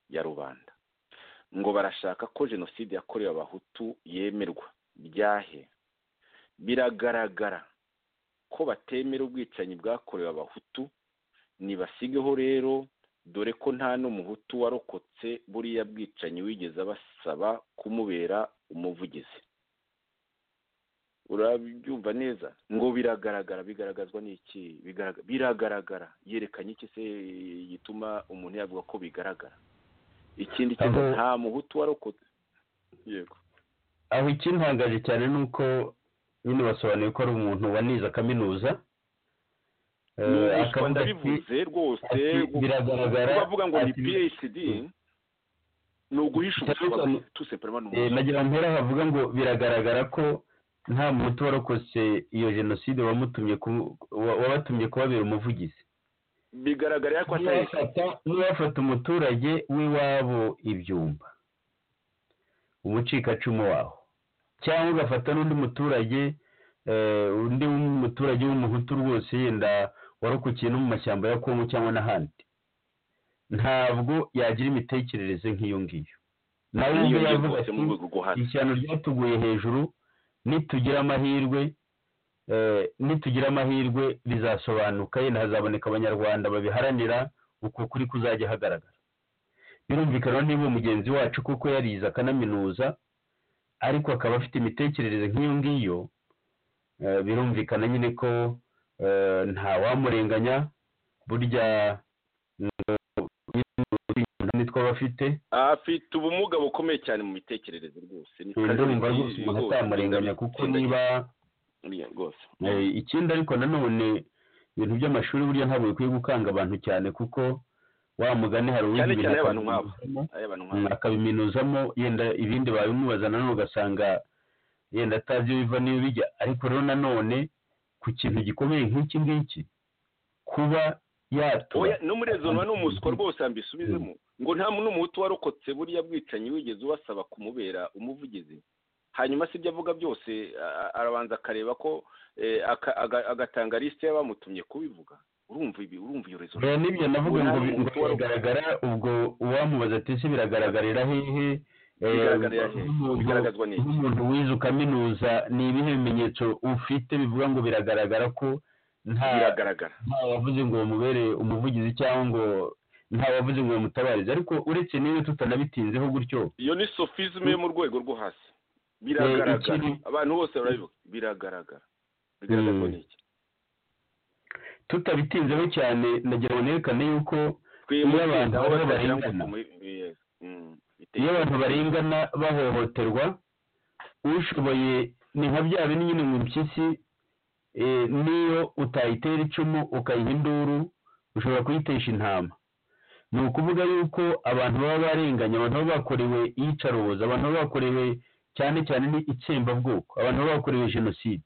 C: ngo barashaka ko jenoside yakorewe abahutu yemerwa. Byahe biragaragara ko batemera ubwicanyi bwakorewe abahutu, nibasigeho rero, dore ko nta n'umuhutu warokotse buriya bwicanyi wigeze basaba kumubera umuvugizi. Urabyumva neza? Ngo biragaragara, bigaragazwa n'iki? Biragaragara yerekanye iki se gituma umuntu yavuga ko bigaragara? Ikindi kintu, nta muhutu warokotse. Yego,
D: aho ikintangaje cyane nuko nyine basobanuye ko ari umuntu wanize kaminuza,
C: akavuga ndabivuze rwose
D: biragaragara
C: bavuga ngo ni PhD ni uguhisha ubuswa tuseperema
D: nagira mpera havuga ngo biragaragara ko nta muntu warokotse iyo jenoside wabatumye kubabera umuvugizi.
C: Bigaragara ko
D: niwafata umuturage w'iwabo Ibyumba umucikacumu waho, cyangwa ugafata n'undi muturage w'umuhutu rwose yenda warokokiye no mu mashyamba ya Kongo cyangwa n'ahandi, ntabwo yagira imitekerereze nk'iyo ngiyo. nawe ubwo yavuga ati ishyano ryatuguye hejuru, nitugira amahirwe bizasobanuka, yenda hazaboneka abanyarwanda babiharanira, uko kuri kuzajya hagaragara. Birumvikana niba mugenzi wacu kuko yarize akanaminuza ariko akaba afite imitekerereze nk'iyo ngiyo, birumvikana nyine ko nta wamurenganya. Burya nitwa afite
C: ubumuga bukomeye cyane mu mitekerereze rwose,
D: ndumva rwose umuntu atamurenganya kuko niba ikindi. Ariko nanone ibintu by'amashuri burya ntabwo bikwiye gukanga abantu cyane, kuko wa mugani hari uwize akabiminuzamo, yenda ibindi babimubaza nanone ugasanga yenda atazi biva n'iyo bijya. ariko rero nanone ku kintu gikomeye nk'iki ngiki kuba yatura
C: n'umurezonwa n'umuswa rwose ambisubizemo ngo nta n'umuhutu warokotse buriya bwicanyi wigeze ubasaba kumubera umuvugizi. hanyuma si ibyo avuga byose arabanza akareba ko agatanga lisite y'abamutumye kubivuga. urumva iyo rezo
D: nibyo navuga ngo biragaragara. ubwo uwamubaza ati se biragaragarira hehe?
C: bigaragazwa n'iki?
D: umuntu wize ukaminuza ni ibihe bimenyetso ufite bivuga ngo biragaragara ko nta wavuze ngo mubere umuvugizi cyangwa ngo nta wavuze ngo mutabarize? ariko uretse niba tutanabitinzeho gutyo,
C: iyo ni sofisme yo mu rwego rwo hasi. biragaragara, abantu bose barabivuga, biragaragara n'iki?
D: Tutabitinzeho cyane nagira ngo nerekane yuko iyo abantu barengana bahohoterwa, ushoboye ni nka bya bindi nyine mu mpyisi, niyo utayitera icumu ukayiha induru ushobora kuyitesha intama. ni ukuvuga yuko abantu baba barenganya, abantu baba bakorewe iyicarubozo, abantu baba bakorewe cyane cyane ni itsembabwoko, abantu baba bakorewe jenoside,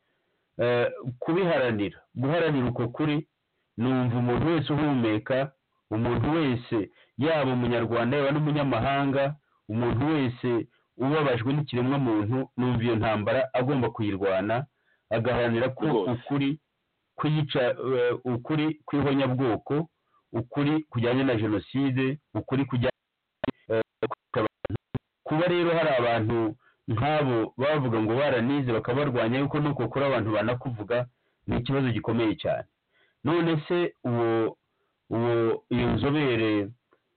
D: guharanira uko kuri. numva umuntu wese uhumeka, umuntu wese yaba umunyarwanda yaba n'umunyamahanga, umuntu wese ubabajwe n'ikiremwa muntu, numva iyo ntambara agomba kuyirwana, agaharanira ko ukuri kwica, ukuri kw'ihonyabwoko, ukuri kujyanye na jenoside, ukuri kujyanye kuba rero hari abantu nk'abo bavuga ngo baranize bakaba barwanya yuko nuko kuri abantu banakuvuga, ni ikibazo gikomeye cyane. none se iyo nzobere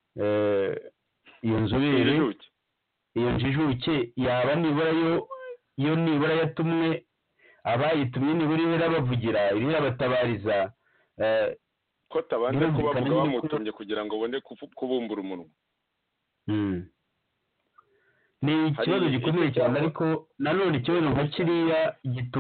D: iyo njijuke yaba nibura yo nibura yatumwe, abayitumye nibura irabavugira, irabatabariza,
C: ko tabanze kubavuga bamutumye kugira ngo ubone kubumbura umunwa.
D: ni ikibazo gikomeye cyane. ariko nanone ikibazo nka kiriya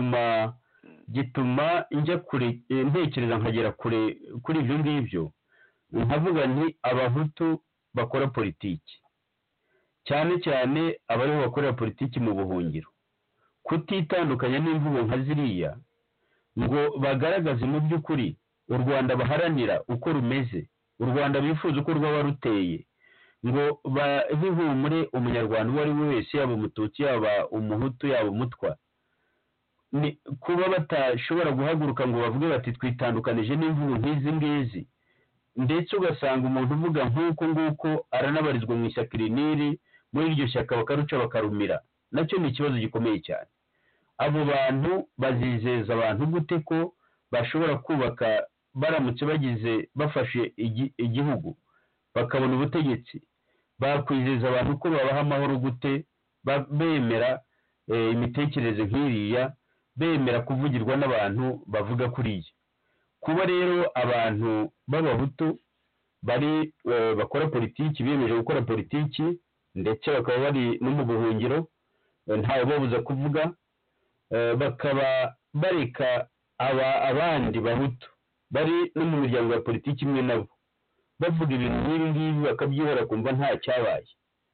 D: gituma njya kure, ntekereza nkagera kuri ibyo ngibyo, nkavuga nti abahutu bakora politiki, cyane cyane abariho bakorera politiki mu buhungiro, kutitandukanya n'imvugo nka ziriya, ngo bagaragaze mu by'ukuri u Rwanda baharanira uko rumeze, u Rwanda bifuza uko rwaba ruteye, ngo bahihumure umunyarwanda uwo ari we wese, yaba umututsi yaba umuhutu yaba umutwa. ni kuba batashobora guhaguruka ngo bavuge bati twitandukanije n'imvugo nk'izi ngizi, ndetse ugasanga umuntu uvuga nk'uko nguko aranabarizwa mu ishyaka iriniri, muri iryo shyaka bakaruca bakarumira. nacyo ni ikibazo gikomeye cyane. abo bantu bazizeza abantu gute ko bashobora kubaka, baramutse bafashe igihugu bakabona ubutegetsi, bakwizeza abantu ko babaha amahoro gute, bemera imitekerereze nk'iriya, bemera kuvugirwa n'abantu bavuga kuriya? kuba rero abantu b'abahutu bakora politiki, biyemeje gukora politiki, ndetse bakaba bari no mu buhungiro, ntawe babuza kuvuga, bakaba bareka abandi bahutu bari no mu miryango ya politiki imwe nabo bavuga ibintu nk'ibi ngibi bakabyihora kumva nta cyabaye.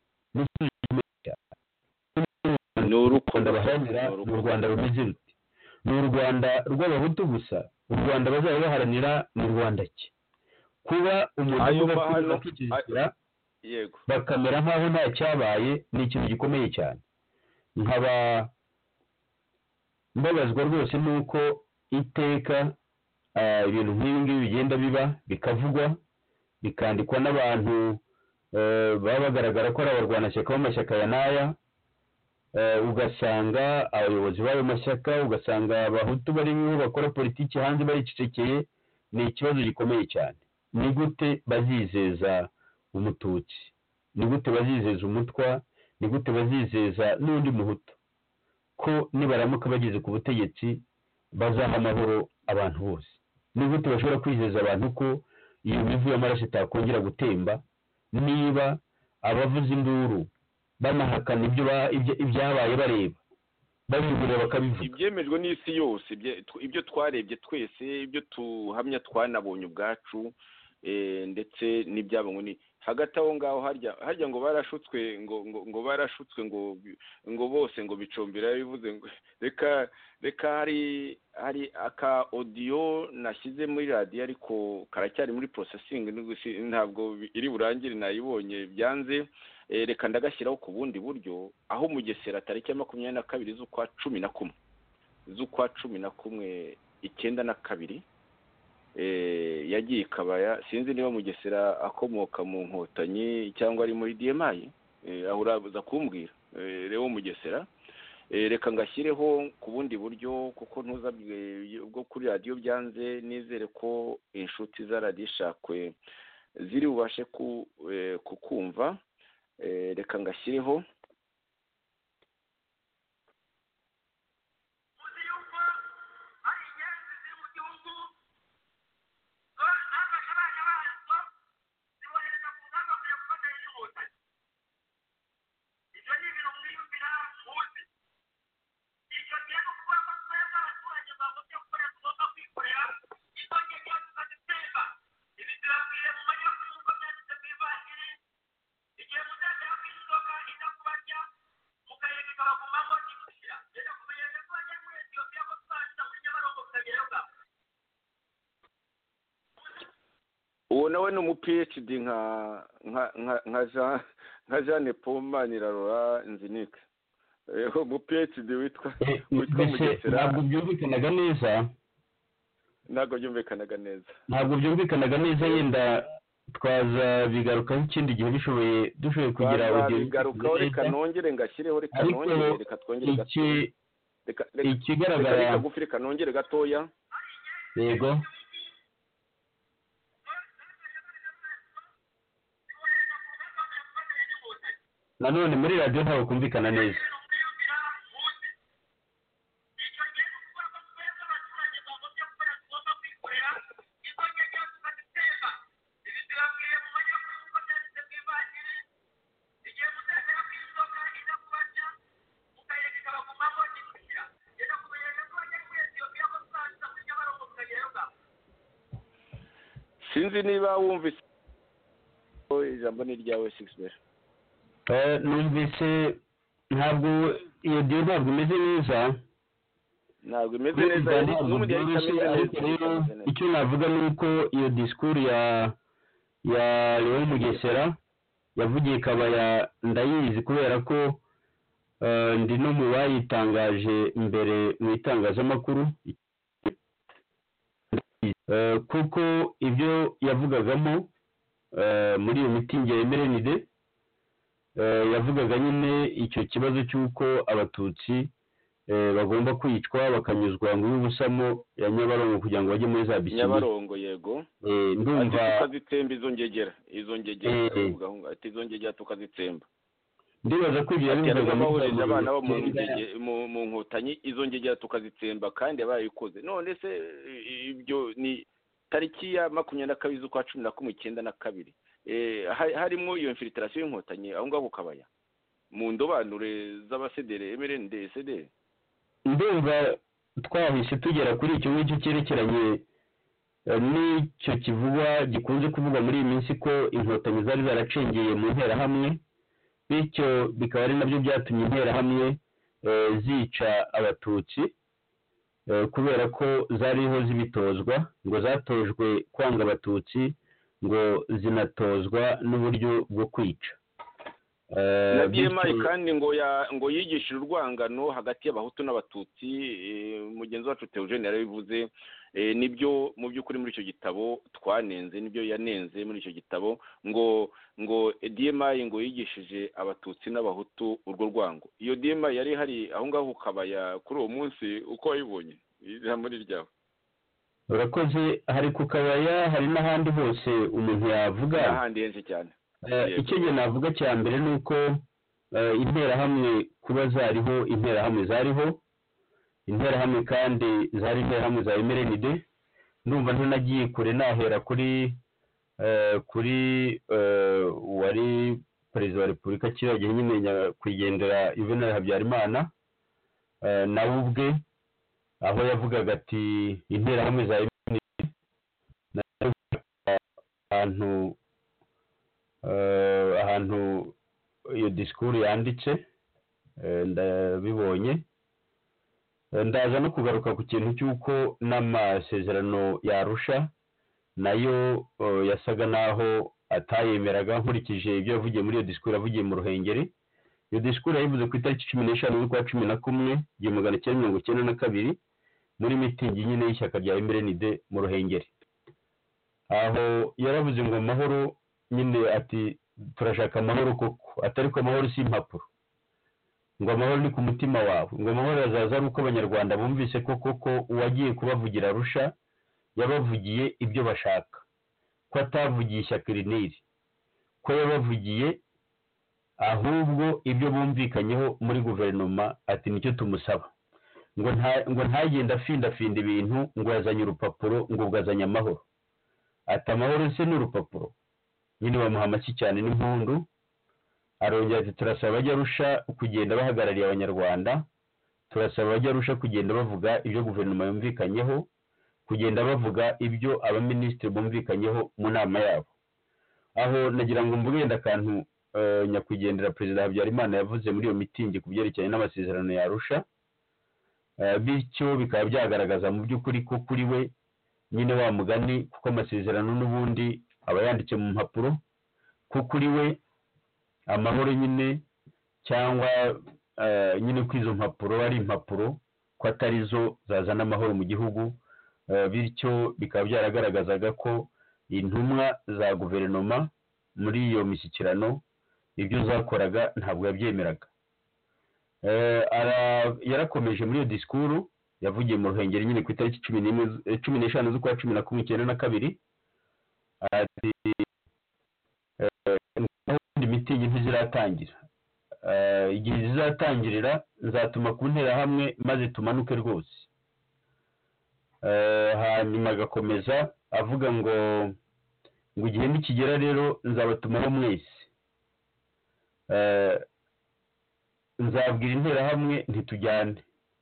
C: ni urukundo
D: baharanira ni u Rwanda rumeze rute? Ni u Rwanda rw'abahutu gusa? U Rwanda bazaba baharanira mu Rwanda ki? Kuba umuntu bakikizira
C: yego
D: bakamera nk'aho nta cyabaye ni ikintu gikomeye cyane. Nkaba mbabazwa rwose nuko iteka ibintu nk'ibi ngibi bigenda biba bikavugwa bikandikwa n'abantu baba bagaragara ko ari abarwanashyaka b'amashyaka ya n'aya, ugasanga abayobozi b'ayo mashyaka, ugasanga abahutu barimo bakora politiki hanze baricecekeye. Ni ikibazo gikomeye cyane. Ni gute bazizeza umututsi? Ni gute bazizeza umutwa? Ni gute bazizeza n'undi muhutu ko nibaramuka bageze ku butegetsi bazaha amahoro abantu bose? Ni gute bashobora kwizeza abantu ko iyo mivu y'amaraso itakongera gutemba niba abavuza induru banahakana ibyabaye bareba babigura bakabivuga?
C: ibyemejwe n'isi yose, ibyo twarebye twese, ibyo tuhamya twanabonye ubwacu, ndetse n'ibyabonwe ni hagati aho ngaho harya ngo barashutswe ngo barashutswe ngo bose ngo bicombera bivuze ngo reka hari aka audio nashyize muri radio ariko karacyari muri processing ntabwo iri burangire nayibonye byanze, reka ndagashyiraho ku bundi buryo. Aho Mugesera tariki ya 22 z'ukwa 11 1992 yagiye Kabaya. Sinzi niba Mugesera akomoka mu Nkotanyi cyangwa ari muri DMI, aho urabuza kumbwira rero Mugesera. Reka ngashyireho ku bundi buryo kuko ntuzabwe bwo kuri radio byanze. Nizere ko inshuti za radio Ishakwe ziri bubashe kukumva. Reka ngashyireho. uwo nawe ni umu PhD nka Jeanne Pomanirarora Nzinike, umu PhD witwa Mugesera.
D: Ntabwo byumvikanaga neza. Yenda twaza bigarukaho ikindi gihe dushoboye kugira audio
C: bigarukaho. Reka nongere ngashyireho, reka twongere
D: ikigaragara
C: reka nongere gatoya.
D: Yego. Nanone muri radio ntabwo kumvikana neza.
C: Sinzi niba wumvise ijambo ni ryawe Sixbert.
D: Numvise ntabwo iyo dio ntabwo imeze neza. Icyo navuga ni uko iyo disikuru ya Leon Mugesera yavugiye Kabaya ndayizi kubera ko ndi no mu bayitangaje imbere mu itangazamakuru, kuko ibyo yavugagamo muri iyo mitingi ya MRND yavugaga nyine icyo kibazo cy'uko abatutsi bagomba kwicwa bakanyuzwa mu y'ubusamo ya Nyabarongo kugira ngo bajye muri za Bikini.
C: Nyabarongo yego.
D: Ndumva
C: tukazitsemba izo ngegera uvuga ngo ati izo ngegera tukazitsemba.
D: Ndibaza ko ibyo yabivugaga
C: mu abana bo mu Nkotanyi, izo ngegera tukazitsemba kandi abayikoze. None se ibyo ni tariki ya 22 z'ukwa 11/1992. Harimo iyo infiltration y'Inkotanyi aho ngaho Kabaya mu ndobanure z'abasedere MRND CD.
D: Ndumva twahise tugera kuri icyo ngicyo cyerekeranye n'icyo kivugwa gikunze kuvugwa muri iyi minsi ko inkotanyi zari zaracengeye mu nterahamwe, bityo bikaba ari nabyo byatumye interahamwe zica abatutsi kubera ko zariho zibitozwa, ngo zatojwe kwanga abatutsi, ngo zinatozwa n'uburyo bwo kwica.
C: na DMI kandi ngo yigishije urwangano hagati y'abahutu n'abatutsi. Mugenzi wacu Theogene yarabivuze, nibyo mu by'ukuri muri icyo gitabo twanenze, nibyo yanenze muri icyo gitabo, ngo DMI ngo yigishije abatutsi n'abahutu urwo rwango. Iyo DMI yari hari aho ngaho ukabaya kuri uwo munsi, uko wayibonye ijambo ryawe?
D: Urakoze. Hari ku Kabaya, hari n'ahandi hose umuntu yavuga,
C: n'ahandi henshi cyane.
D: icyo njye navuga cya mbere ni uko interahamwe kuba zariho, interahamwe zariho, interahamwe kandi zari interahamwe za MRND. Ndumva ntanagiye kure, nahera kuri wari perezida wa repubulika kiriya gihe nyine nyakwigendera Juvenal Habyarimana, nawe ubwe aho yavugaga ati interahamwe za MRND, ahantu iyo disikuru yanditse ndabibonye. Ndaza no kugaruka ku kintu cy'uko n'amasezerano yarusha nayo yasaga naho atayemeraga, nkurikije ibyo yavugiye muri iyo disikuru yavugiye mu Ruhengeri. Iyo disikuru yayivuze ku itariki 15 z'ukwa 11 1992 muri mitingi nyine y'ishyaka rya MRND mu Ruhengeri. Aho yaravuze ngo amahoro nyine, ati turashaka amahoro koko, atari ko amahoro si impapuro, ngo amahoro ni ku mutima wawe, ngo amahoro yazaza ari uko abanyarwanda bumvise koko uwagiye kubavugira Arusha yabavugiye ibyo bashaka, ko atavugiye ishyaka iriniri, ko yabavugiye ahubwo ibyo bumvikanyeho muri guverinoma. Ati nicyo tumusaba, ngo ntagenda afindafinda ibintu ngo yazanye urupapuro ngo bwazanye amahoro. Ati amahoro se ni urupapuro? Nyine bamuha amashyi cyane n'impundu. Arongera ati turasaba abajya Arusha kugenda bahagarariye abanyarwanda, turasaba abajya Arusha kugenda bavuga ibyo guverinoma yumvikanyeho, kugenda bavuga ibyo abaminisitiri bumvikanyeho mu nama yabo. Aho nagira ngo mbugenda akantu nyakwigendera perezida Habyarimana yavuze muri iyo mitingi ku byerekeranye n'amasezerano ya Arusha, bityo bikaba byagaragaza mu by'ukuri ko kuri we nyine wa mugani, kuko amasezerano n'ubundi aba yanditse mu mpapuro, ko kuri we amahoro nyine cyangwa nyine ko izo mpapuro ari impapuro, ko atari zo zazana amahoro mu gihugu. Bityo bikaba byaragaragazaga ko intumwa za guverinoma muri iyo mishyikirano ibyo zakoraga ntabwo yabyemeraga. Yarakomeje muri iyo disikuru yavugiye mu Ruhengeri nyine ku itariki 15 z'ukwa 11 ati mitingi ntiziratangira, igihe zizatangirira nzatuma ku nterahamwe maze tumanuke rwose. Hanyuma agakomeza avuga ngo igihe nikigera rero nzabatumaho mwese, nzabwira interahamwe ntitujyane.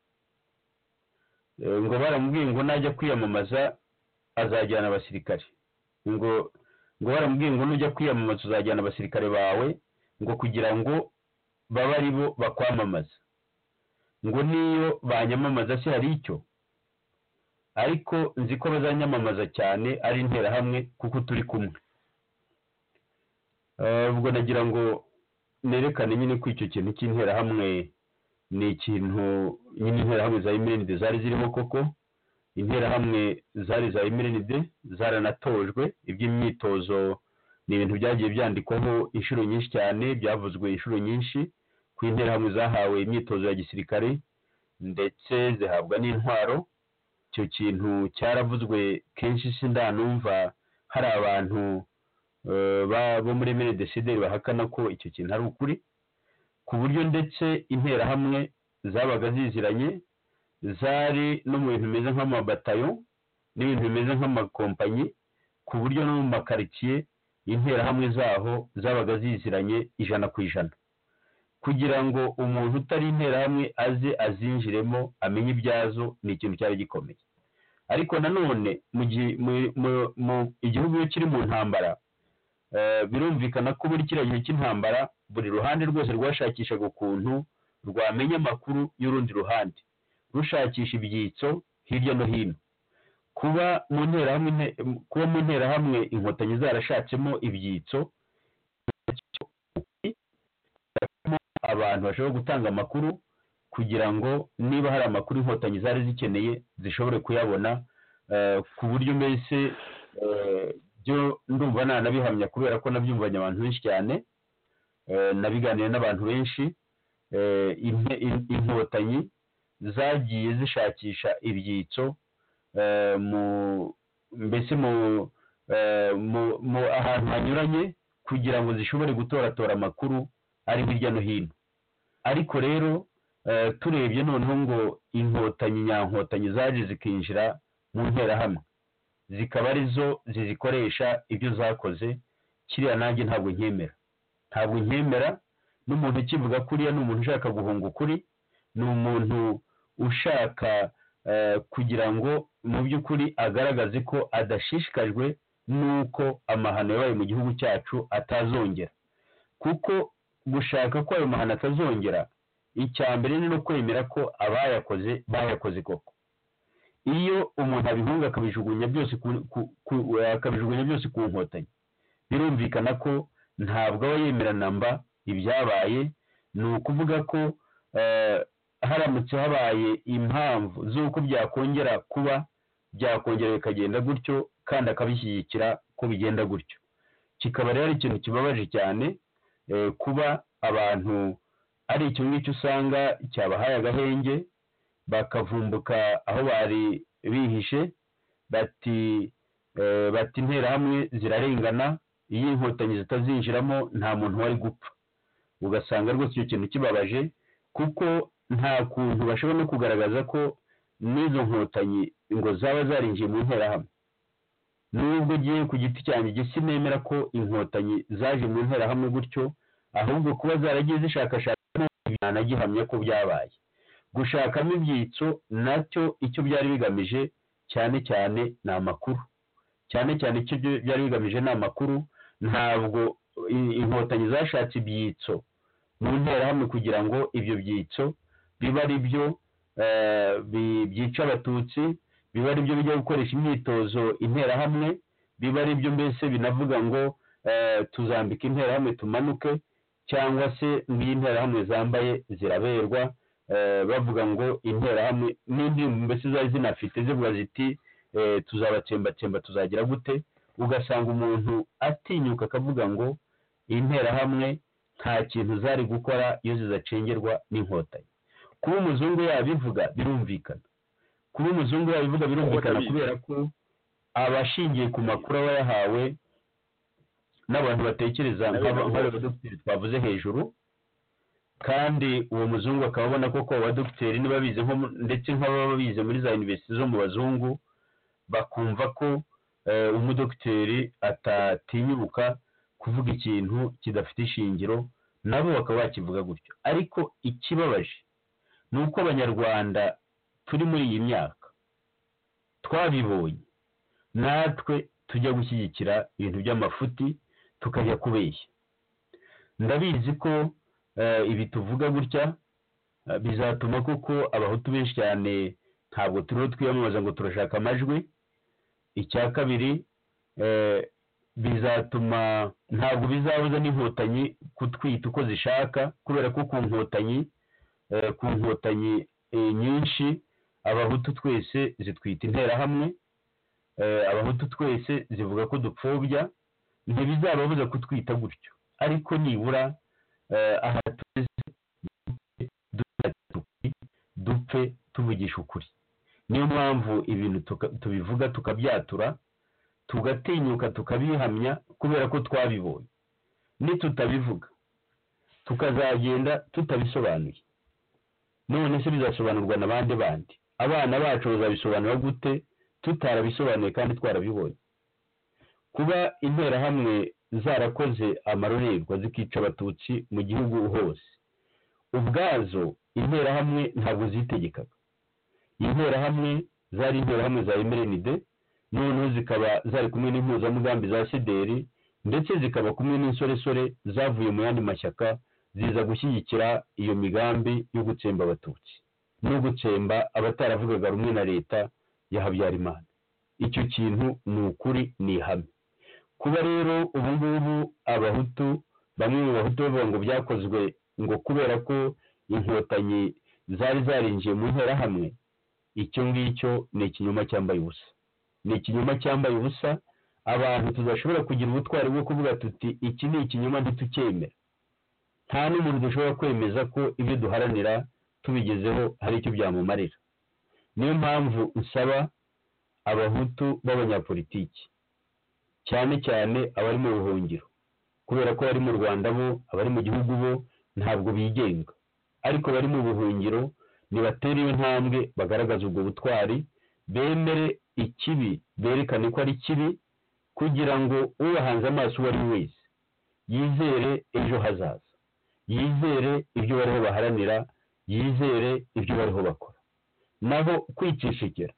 D: Ngo baramubwiye ngo najya kwiyamamaza azajyana abasirikare, ngo baramubwiye ngo nujya kwiyamamaza uzajyana abasirikare bawe, ngo kugira ngo babe ari bo bakwamamaza, ngo niyo banyamamaza se hari icyo, ariko nzi ko bazanyamamaza cyane ari interahamwe kuko turi kumwe. Ubwo nagira ngo nerekane nyine ko icyo kintu cy'interahamwe ni ikintu nyine interahamwe za MRND zari zirimo koko. Interahamwe zari za MRND zaranatojwe, iby'imyitozo ni ibintu byagiye byandikwaho inshuro nyinshi cyane, byavuzwe inshuro nyinshi ku interahamwe zahawe imyitozo ya gisirikare ndetse zihabwa n'intwaro. Icyo kintu cyaravuzwe kenshi, sindanumva hari abantu bo muri MRND bahakana ko icyo kintu ari ukuri, ku buryo ndetse interahamwe zabaga ziziranye, zari no mu bintu bimeze nk'amabatayo n'ibintu bimeze nk'amakompanyi, ku buryo no mu makaritsiye interahamwe zaho zabaga ziziranye 100%, kugira ngo umuntu utari interahamwe aze azinjiremo amenye ibyazo, ni ikintu cyari gikomeye. ariko nanone mu igihugu iyo kiri mu ntambara birumvikana ko buri kiriya gihe cy'intambara buri ruhande rwose rwashakishaga ukuntu rwamenya amakuru y'urundi ruhande rushakisha ibyitso hirya no hino. kuba mu nterahamwe inkotanyi zarashatsemo ibyitso abantu bashobora gutanga amakuru kugira ngo niba hari amakuru inkotanyi zari zikeneye zishobore kuyabona, ku buryo mbese byo ndumva nanabihamya kubera ko nabyumvanye abantu benshi cyane, nabiganiye n'abantu benshi. Inkotanyi zagiye zishakisha ibyitso mbese mu ahantu hanyuranye kugira ngo zishobore gutoratora amakuru ari hirya no hino. ariko rero turebye noneho ngo nyankotanyi zaje zikinjira mu nterahamwe zikaba arizo zizikoresha ibyo zakoze, kiriya nanjye ntabwo nkemera. N'umuntu ukivuga kuriya ni umuntu ushaka guhunga ukuri, ni umuntu ushaka kugira ngo mu by'ukuri agaragaze ko adashishikajwe n'uko amahano yabaye mu gihugu cyacu atazongera, kuko gushaka ko ayo mahano atazongera, icya mbere ni no kwemera ko bayakoze koko. iyo umuntu abihunga akabijugunya byose ku nkotanyi, birumvikana ko ntabwo aba yemera namba ibyabaye. ni ukuvuga ko haramutse habaye impamvu z'uko byakongera kuba, byakongera bikagenda gutyo kandi akabishyigikira ko bigenda gutyo. Kikaba rero ari ikintu kibabaje cyane kuba abantu ari icyo ngicyo usanga cyabahaye agahenge bakavumbuka aho bari bihishe, bati interahamwe zirarengana, iyo inkotanyi zitazinjiramo nta muntu wari gupfa. Ugasanga rwose icyo kintu kibabaje, kuko nta kuntu bashobora no kugaragaza ko n'izo nkotanyi ngo zaba zarinjiye mu nterahamwe. Nubwo ugiye ku giti cyanjye sinemera ko inkotanyi zaje mu nterahamwe gutyo, ahubwo kuba zaragiye zishakashakamo ibyananagihamya ko byabaye. Gushakamo ibyitso nacyo icyo byari bigamije cyane cyane ni amakuru. Icyo byari bigamije ni amakuru. Ntabwo inkotanyi zashatse ibyitso mu nterahamwe kugira ngo ibyo byitso biba ari byo byica abatutsi, biba ari byo bijya gukoresha imyitozo interahamwe, biba ari byo mbese binavuga ngo tuzambika interahamwe tumanuke, cyangwa se ngiyi interahamwe zambaye ziraberwa, bavuga ngo interahamwe n'indirimbo mbese zari zinafite zivuga ziti tuzabatsembatsemba tuzagira gute. Ugasanga umuntu atinyuka akavuga ngo interahamwe nta kintu zari gukora iyo zizacengerwa n'inkotanyi. Kuba umuzungu yabivuga birumvikana, kubera ko abashingiye ku makuru aba yahawe n'abantu batekereza nk'abadogiteri twavuze hejuru, kandi uwo muzungu akaba abona koko abadogiteri niba bize ndetse nk'ababa bize muri za universite zo mu bazungu, bakumva ko umudogiteri atatinyuka kuvuga ikintu kidafite ishingiro, nabo bakaba bakivuga gutyo. Ariko ikibabaje ni uko abanyarwanda turi muri iyi myaka twabibonye, natwe tujya gushyigikira ibintu by'amafuti tukajya kubeshya. Ndabizi ko ibi tuvuga gutya bizatuma koko abahutu benshi cyane ntabwo turiho twiyamamaza ngo turashaka amajwi. Icya kabiri, bizatuma ntabwo bizabuza n'inkotanyi kutwita uko zishaka, kubera ko ku nkotanyi nyinshi abahutu twese zitwita interahamwe, abahutu twese zivuga ko dupfobya. Ntibizababuza kutwita gutyo, ariko nibura aha dupfe tuvugisha ukuri. Niyo mpamvu ibintu tubivuga tukabyatura, tugatinyuka tukabihamya, kubera ko twabibonye. Nitutabivuga tukazagenda tutabisobanuye, none se bizasobanurwa n'abandi bandi? Abana bacu bazabisobanura gute tutarabisobanuye kandi twarabibonye? Kuba interahamwe zarakoze amarorerwa zikica abatutsi mu gihugu hose, ubwazo interahamwe ntabwo zitegekaga. Interahamwe zari interahamwe za MRND, noneho zikaba zari kumwe n'impuzamugambi za CDR, ndetse zikaba kumwe n'insoresore zavuye mu yandi mashyaka ziza gushyigikira iyo migambi yo gutsemba abatutsi no gutsemba abataravugaga rumwe na leta ya Habyarimana. Icyo kintu ni ukuri, ni ihame. Kuba rero ubu ngubu abahutu, bamwe mu bahutu bavuga ngo byakozwe ngo kubera ko inkotanyi zari zarinjiye mu nterahamwe, icyo ngicyo ni ikinyoma cyambaye ubusa. Ni ikinyoma cyambaye ubusa. Abantu tudashobora kugira ubutwari bwo kuvuga tuti iki ni ikinyoma ntitucyemera. Nta n'umuntu dushobora kwemeza ko ibyo duharanira tubigezeho hari icyo byamumarira. Niyo mpamvu nsaba abahutu b'abanyapolitiki, cyane cyane abari mu buhungiro, kubera ko bari mu Rwanda bo, abari mu gihugu bo ntabwo bigenga, ariko bari mu buhungiro nibatera iyo ntambwe, bagaragaza ubwo butwari, bemere ikibi, berekane ko ari kibi, kugira ngo ubahanze amaso uwo ari wese yizere ejo hazaza, yizere ibyo bariho baharanira, yizere ibyo bariho bakora. Naho kwicishikira,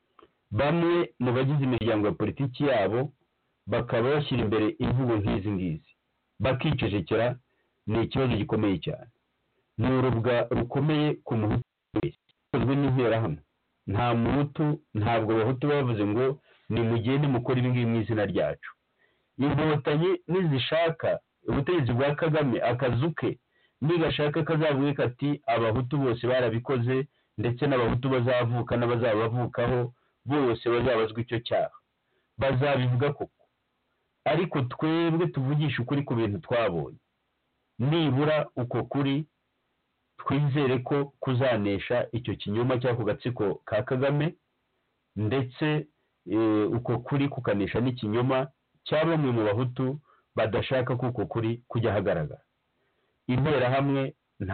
D: bamwe mu bagize imiryango ya politiki yabo bakaba bashyira imbere imvugo nk'izi ngizi, bakicishikira, ni ikibazo gikomeye cyane. Ni urubwa rukomeye ku muhutu wese ukozwe n'interahamwe. Nta muhutu, ntabwo abahutu bavuze ngo nimugende mukora ibi ngibi mu izina ryacu. Inkotanyi nizishaka, ubutegetsi bwa Kagame akazu ke nigashaka kazavuge kati abahutu bose barabikoze, ndetse n'abahutu bazavuka n'abazabavukaho bose bazabazwa icyo cyaha, bazabivuga koko. Ariko twebwe tuvugisha ukuri ku bintu twabonye, nibura uko kuri twizere ko kuzanesha icyo kinyoma cy'ako gatsiko ka Kagame, ndetse uko kuri kukanesha n'ikinyoma cya bamwe mu bahutu badashaka ko uko kuri kujya hagaragara. Interahamwe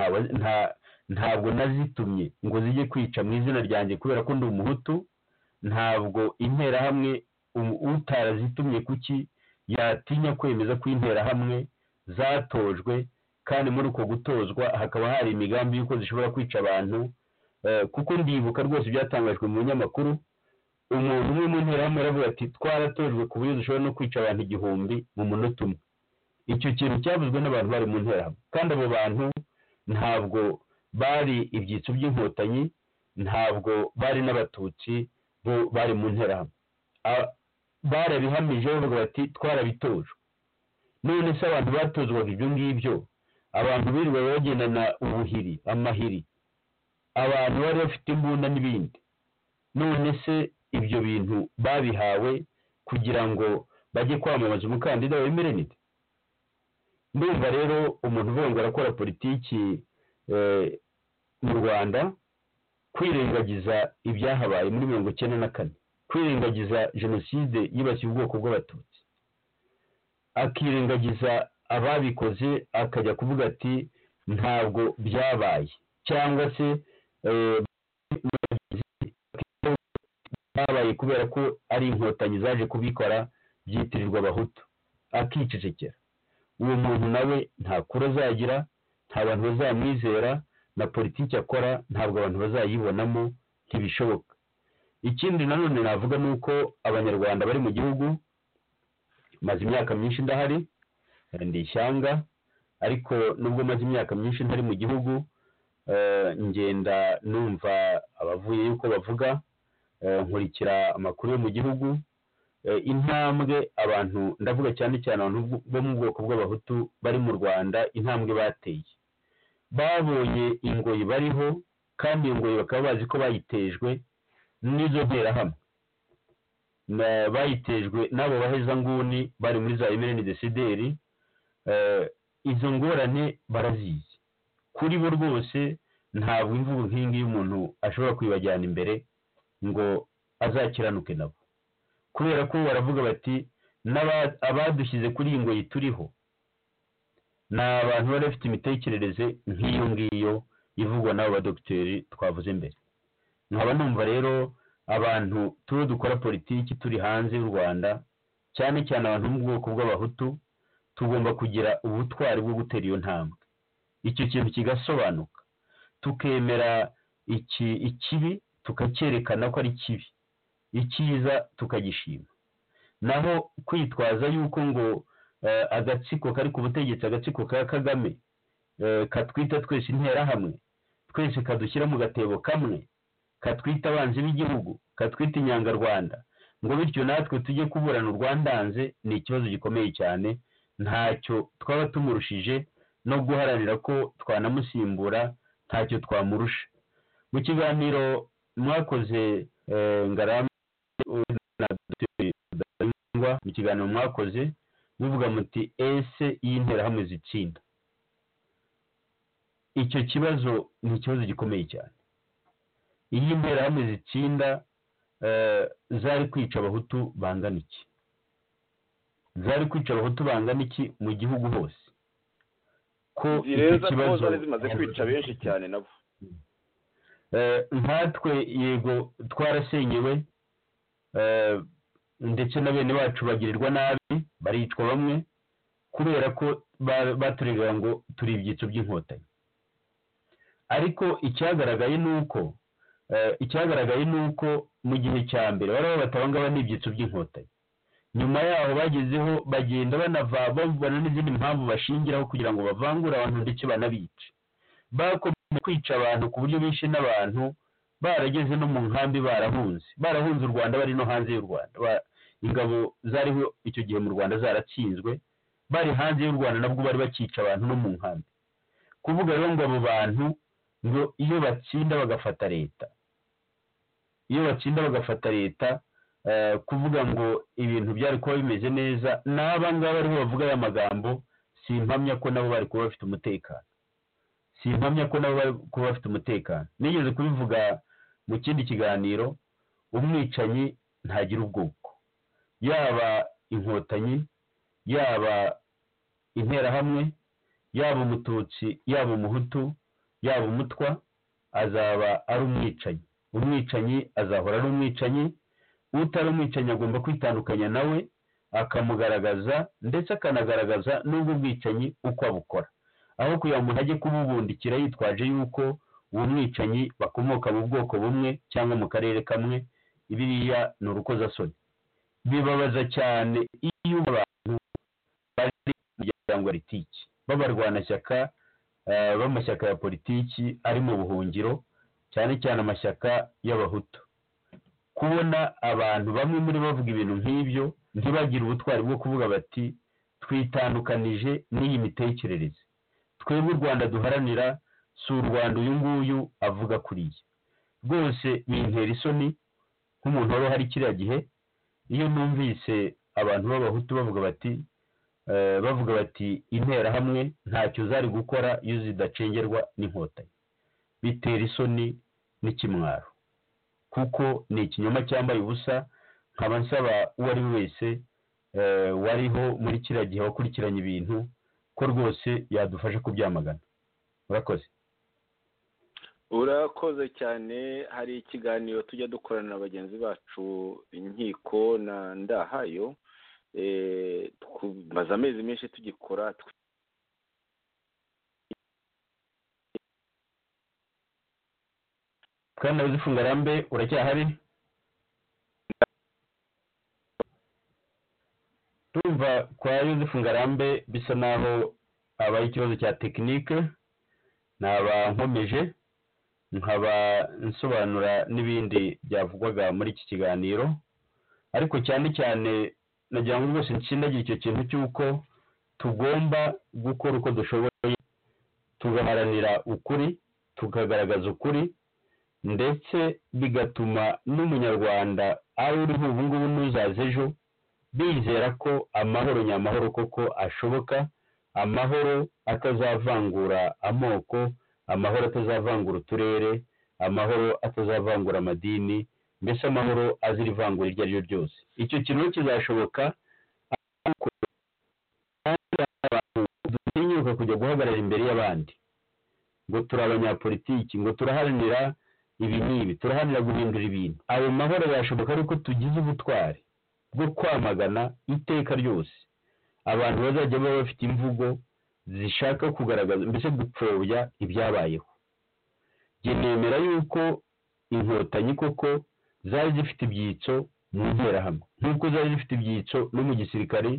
D: ntabwo nazitumye ngo zijye kwica mu izina ryanjye kubera ko ndi umuhutu. Ntabwo interahamwe utarazitumye kuki yatinya kwemeza ko interahamwe zatojwe, kandi muri uko gutozwa hakaba hari imigambi y'uko zishobora kwica abantu, kuko ndibuka rwose byatangajwe mu binyamakuru. Umuntu umwe mu nterahamwe aravuga ati twaratojwe ku buryo dushobora no kwica abantu 1000 mu munota umwe. Icyo kintu cyavuzwe n'abantu bari mu nterahamwe, kandi abo bantu ntabwo bari ibyitso by'inkotanyi, ntabwo bari n'abatutsi, bo bari mu nterahamwe. Barabihamije bavuga bati twarabitojwe. None se abantu batozwaga ibyo ngibyo, abantu birirwa bagendana ubuhiri, amahiri, abantu bari bafite imbunda n'ibindi, none se ibyo bintu babihawe kugira ngo bajye kwamamaza umukandida wa MRND? Ndumva rero umuntu uvuga ngo arakora politiki mu Rwanda, kwirengagiza ibyahabaye muri 1994, kwirengagiza jenoside yibasiye ubwoko bw'abatutsi, akirengagiza ababikoze, akajya kuvuga ati ntabwo byabaye, cyangwa se byabaye kubera ko ari inkotanyi zaje kubikora byitirirwa abahutu, akicecekera. Uwo muntu nawe nta kura azagira, nta bantu bazamwizera, na politiki akora ntabwo abantu bazayibonamo, ntibishoboka. Ikindi nanone navuga ni uko abanyarwanda bari mu gihugu, maze imyaka myinshi ndahari, ndi ishyanga, ariko nubwo maze imyaka myinshi ntari mu gihugu, ngenda numva abavuye yuko bavuga, nkurikira amakuru yo mu gihugu. Intambwe abantu, ndavuga cyane cyane abantu bo mu bwoko bw'abahutu bari mu Rwanda, intambwe bateye, babonye ingoyi bariho, kandi iyo ngoyi bakaba bazi ko bayitejwe n'izo nterahamwe, bayitejwe n'abo bahezanguni bari muri za MRND CDR. Izo ngorane barazizi kuri bo rwose. Ntabwo imvugo nk'ingi y'umuntu ashobora kwibajyana imbere ngo azakiranuke nabo, kubera ko baravuga bati abadushyize kuri iyi ngoyi turiho ni abantu bari bafite imitekerereze nk'iyo ngiyo ivugwa n'abo badogiteri twavuze mbere. Nkaba numva rero abantu turiho dukora politiki turi hanze y'u Rwanda, cyane cyane abantu mu bwoko bw'abahutu, tugomba kugira ubutwari bwo gutera iyo ntambwe, icyo kintu kigasobanuka, tukemera ikibi, tukacyerekana ko ari kibi, icyiza tukagishima. Naho kwitwaza yuko ngo agatsiko kari ku butegetsi, agatsiko ka Kagame katwita twese interahamwe, twese kadushyira mu gatebo kamwe, katwita abanzi b'igihugu, katwita inyangarwanda, ngo bityo natwe tujye kuburana u Rwandanze, ni ikibazo gikomeye cyane. Ntacyo twaba tumurushije, no guharanira ko twanamusimbura ntacyo twamurusha. Mu kiganiro mwakoze Ngarambe mu kiganiro mwakoze muvuga muti ese y'interahamwe zitsinda, icyo kibazo ni ikibazo gikomeye cyane. Iyi interahamwe zitsinda zari kwica abahutu bangana iki? Zari kwica abahutu bangana iki mu gihugu hose? Ko
C: icyo kibazo zari zimaze kwica benshi cyane nabo.
D: Nkatwe yego twarasenyewe, ndetse na bene bacu bagirirwa nabi, baricwa bamwe kubera ko baturegaga ngo turi ibyitso by'inkotanyi. Ariko icyagaragaye ni uko mu gihe cya mbere bari batabangaba n'ibyitso by'inkotanyi. Nyuma yaho bagezeho bagenda babona n'izindi mpamvu bashingiraho kugira ngo bavangure abantu ndetse banabice. Bakomeje kwica abantu ku buryo bishe n'abantu barageze no mu nkambi, barahunze u Rwanda, bari no hanze y'u Rwanda. Ingabo zariho icyo gihe mu Rwanda zaratsinzwe, bari hanze y'u Rwanda nabwo bari bakica abantu no mu nkambi. Kuvuga rero ngo abo bantu ngo iyo batsinda bagafata leta, kuvuga ngo ibintu byari kuba bimeze neza, n'aba ngaba ariho bavuga aya magambo, simpamya ko nabo bari kuba bafite umutekano. Nigeze kubivuga mu kindi kiganiro, umwicanyi ntagira ubwoko, yaba inkotanyi, yaba interahamwe, yaba umututsi, yaba umuhutu, yaba umutwa, azaba ari umwicanyi. Umwicanyi azahora ari umwicanyi. Utari umwicanyi agomba kwitandukanya nawe, akamugaragaza ndetse akanagaragaza n'ubwo bwicanyi uko abukora, aho kugira ngo umuntu ajye kububundikira yitwaje yuko uwo mwicanyi bakomoka mu bwoko bumwe cyangwa mu karere kamwe. Biriya ni urukozasoni. Bibabaza cyane iyo abantu bari mu muryango wa politiki, b'abarwanashyaka b'amashyaka ya politiki ari mu buhungiro, cyane cyane amashyaka y'abahutu, kubona abantu bamwe muri bavuga ibintu nk'ibyo, ntibagire ubutwari bwo kuvuga bati twitandukanije n'iyi mitekerereze, twebwe u Rwanda duharanira si u Rwanda uyu nguyu avuga kuriya. Rwose bintera isoni nk'umuntu wari uhari kiriya gihe, iyo numvise abantu b'abahutu bavuga bati interahamwe ntacyo zari gukora iyo zidacengerwa n'inkotanyi. Bitera isoni n'ikimwaro, kuko ni ikinyoma cyambaye ubusa. Nkaba nsaba uwo ari we wese wariho muri kiriya gihe wakurikiranye ibintu ko rwose yadufasha kubyamagana.
C: Urakoze cyane. Hari ikiganiro tujya dukorana na bagenzi bacu inkiko na Ndahayo, maze amezi menshi tugikora.
D: Kandi Yozefu Ngarambe uracyahari? Tumva kwa Yozefu Ngarambe bisa naho abaye ikibazo cya tekinike, naba nkomeje nkaba nsobanura n'ibindi byavugwaga muri iki kiganiro, ariko cyane cyane nagira ngo rwose nshindagira icyo kintu cy'uko tugomba gukora uko dushoboye, tugaharanira ukuri, tukagaragaza ukuri, ndetse bigatuma n'umunyarwanda ari uriho ubu ngubu n'uzaza ejo bizera ko amahoro nyamahoro koko ashoboka, amahoro atazavangura amoko, amahoro atazavangura uturere, amahoro atazavangura amadini, mbese amahoro azira ivangura iryo ari ryo ryose. Icyo kintu kizashoboka abantu dutinyuka kujya guhagarara imbere y'abandi ngo turi abanyapolitiki, ngo turaharanira ibi n'ibi, turaharanira guhindura ibintu. Ayo mahoro yashoboka ari uko tugize ubutwari bwo kwamagana iteka ryose abantu bazajya baba bafite imvugo zishaka kugaragaza, mbese gupfobya ibyabayeho. Jye nemera yuko inkotanyi koko zari zifite ibyitso mu nterahamwe nk'uko zari zifite ibyitso no mu gisirikare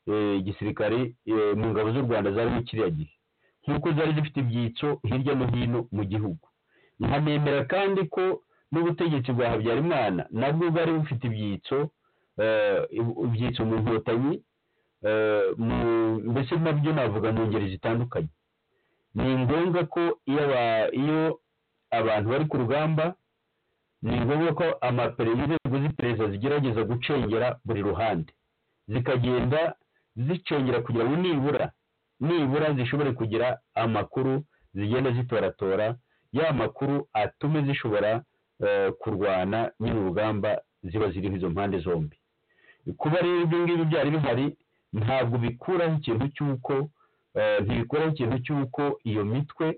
D: mu ngabo z'u Rwanda zari mu kiriya gihe nk'uko zari zifite ibyitso hirya no hino mu gihugu. Nkanemera kandi ko n'ubutegetsi bwa Habyarimana nabwo bwari bufite ibyitso mu nkotanyi, mbese nabyo navuga mu ngeri zitandukanye. Ni ngombwa ko iyo abantu bari ku rugamba, ni ngombwa ko inzego z'iperereza zigerageza gucengera buri ruhande, zikagenda zicengera kugira ngo nibura zishobore kugira amakuru zigenda zitoratora, ya makuru atume zishobora kurwana nyine urugamba ziba ziriho izo mpande zombi. Kuba rero ibyo ngibyo byari bihari ntabwo bikuraho ikintu cy'uko iyo mitwe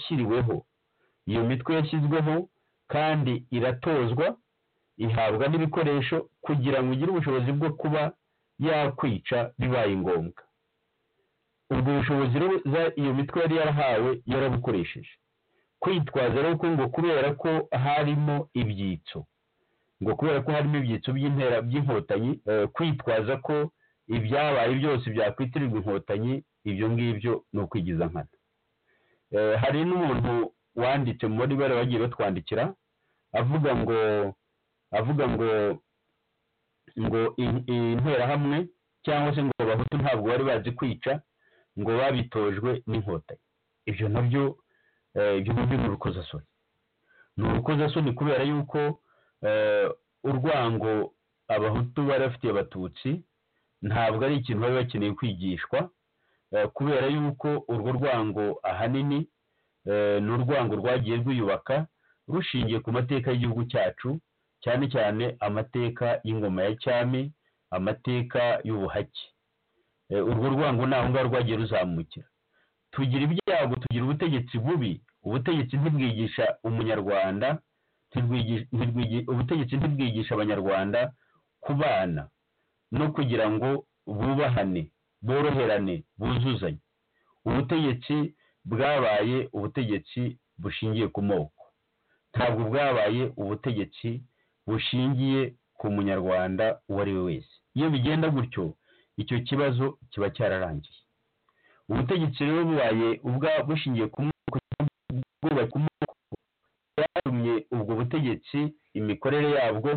D: yashyizweho kandi iratozwa, ihabwa n'ibikoresho kugira ngo igire ubushobozi bwo kuba yakwica bibaye ngombwa. Ubwo bushobozi rero iyo mitwe yari yarahawe yarabukoresheje. Kwitwaza rero ko ngo kubera ko harimo ibyitso by'inkotanyi, kwitwaza ko ibyabaye byose byakwitirirwa inkotanyi, ibyo ngibyo ni ukwigiza nkana. Hari n'umuntu wanditse muri bari bagiye batwandikira avuga ngo interahamwe cyangwa se ngo abahutu ntabwo bari bazi kwica, ngo babitojwe n'inkotanyi. Ibyo nabyo ni urukozasoni. Ni urukozasoni kubera yuko urwango abahutu bari bafitiye abatutsi ntabwo ari ikintu bari bakeneye kwigishwa, kubera yuko urwo rwango ahanini ni urwango rwagiye rwiyubaka rushingiye ku mateka y'igihugu cyacu, cyane cyane amateka y'ingoma ya cyami, amateka y'ubuhake. Urwo rwango naho ngaho rwagiye ruzamukira. Tugira ibyago, tugira ubutegetsi bubi. Ubutegetsi ntibwigisha umunyarwanda, ubutegetsi ntibwigisha abanyarwanda kubana no kugira ngo bubahane, boroherane, buzuzanye. Ubutegetsi bwabaye ubutegetsi bushingiye ku moko, ntabwo bwabaye ubutegetsi bushingiye ku munyarwanda uwo ari we wese. Iyo bigenda gutyo, icyo kibazo kiba cyararangiye. Ubutegetsi rero bubaye bushingiye ku moko, byatumye ubwo butegetsi imikorere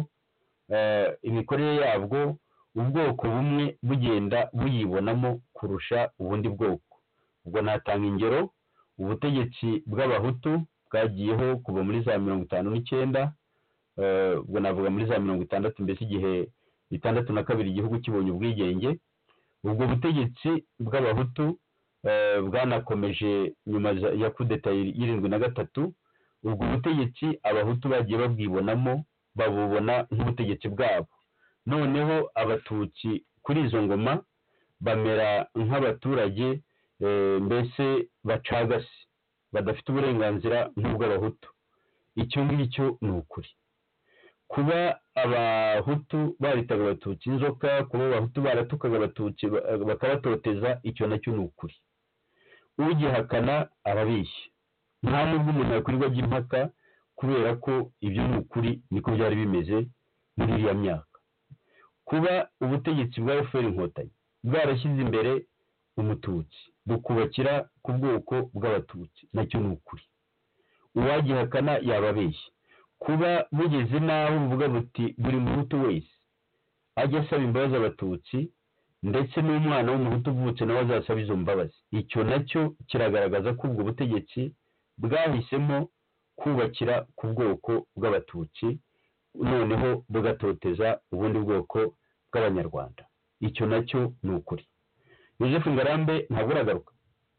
D: yabwo ubwoko bumwe bugenda buyibonamo kurusha ubundi bwoko. Ubwo natanga ingero, ubutegetsi bw'abahutu bwagiyeho kuva muri za 59, ubwo navuga muri za 60, mbese igihe 62 igihugu kibonye ubwigenge. Ubwo butegetsi bw'abahutu bwanakomeje nyuma ya kudeta y'73. Ubwo butegetsi abahutu bagiye babwibonamo, babubona nk'ubutegetsi bwabo. Noneho abatutsi kuri izo ngoma bamera nk'abaturage mbese bacagase, badafite uburenganzira nk'ubw'abahutu. Icyo ngicyo ni ukuri. Kuba abahutu baritaga abatutsi inzoka, kuba abahutu baratukaga abatutsi bakabatoteza, icyo nacyo ni ukuri. Ugihakana arabeshya. Nta nubwo umuntu yakwirirwa ajya impaka, kubera ko ibyo ni ukuri, niko byari bimeze muri iriya myaka. Kuba ubutegetsi bwa FPR Inkotanyi bwarashyize imbere umututsi, bukubakira ku bwoko bw'abatutsi, nacyo ni ukuri. Uwagihakana yababeshya. Kuba bugeze naho buvuga buti buri muhutu wese ajya asaba imbabazi abatutsi, ndetse n'umwana w'umuhutu uvutse nawe azasaba izo mbabazi, icyo nacyo kiragaragaza ko ubwo butegetsi bwahisemo kubakira ku bwoko bw'abatutsi, noneho bugatoteza ubundi bwoko bw'abanyarwanda. Icyo nacyo ni ukuri. Joseph Ngarambe ntabwo uragaruka.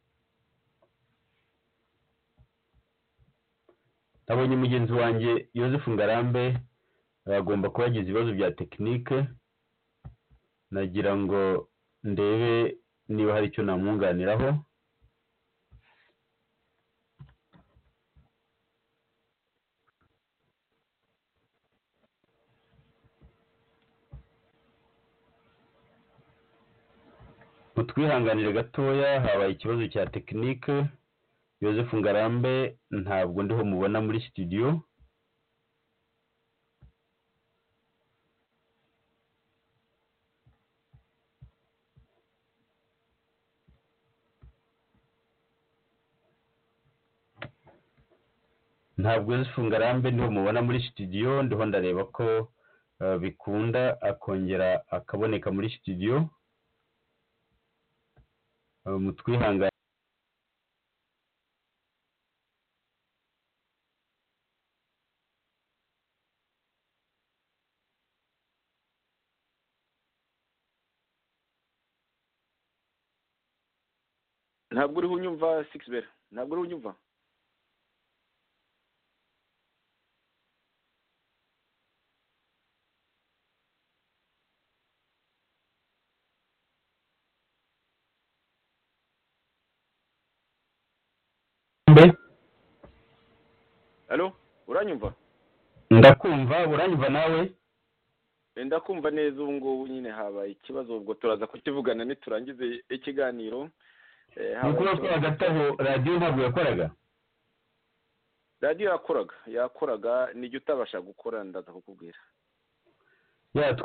D: Nabonye mugenzi wanjye Joseph Ngarambe agomba kuba yagize ibibazo bya tekinike, nagira ngo ndebe niba hari icyo namwunganiraho. Mutwihanganire gatoya, habaye ikibazo cya tekinike. Joseph Ngarambe ntabwo ndiho mubona muri studio. ntabwo Ngarambe niho mubona muri studio, ndiho ndareba ko bikunda akongera akaboneka muri studio. Mutwihangane.
C: ntabwo uriho unyumva Sixbert, ntabwo uriho unyumva. Allo, uranyumva?
D: Ndakumva, uranyumva nawe?
C: Ndakumva neza. Ubu ngubu nyine habaye ikibazo, ubwo turaza kukivugana niturangize ikiganiro.
D: Nuko ko agataho radio ntabwo yakoraga?
C: Radio yakoraga nijye utabasha gukora, ndaza kukubwira.
D: Ya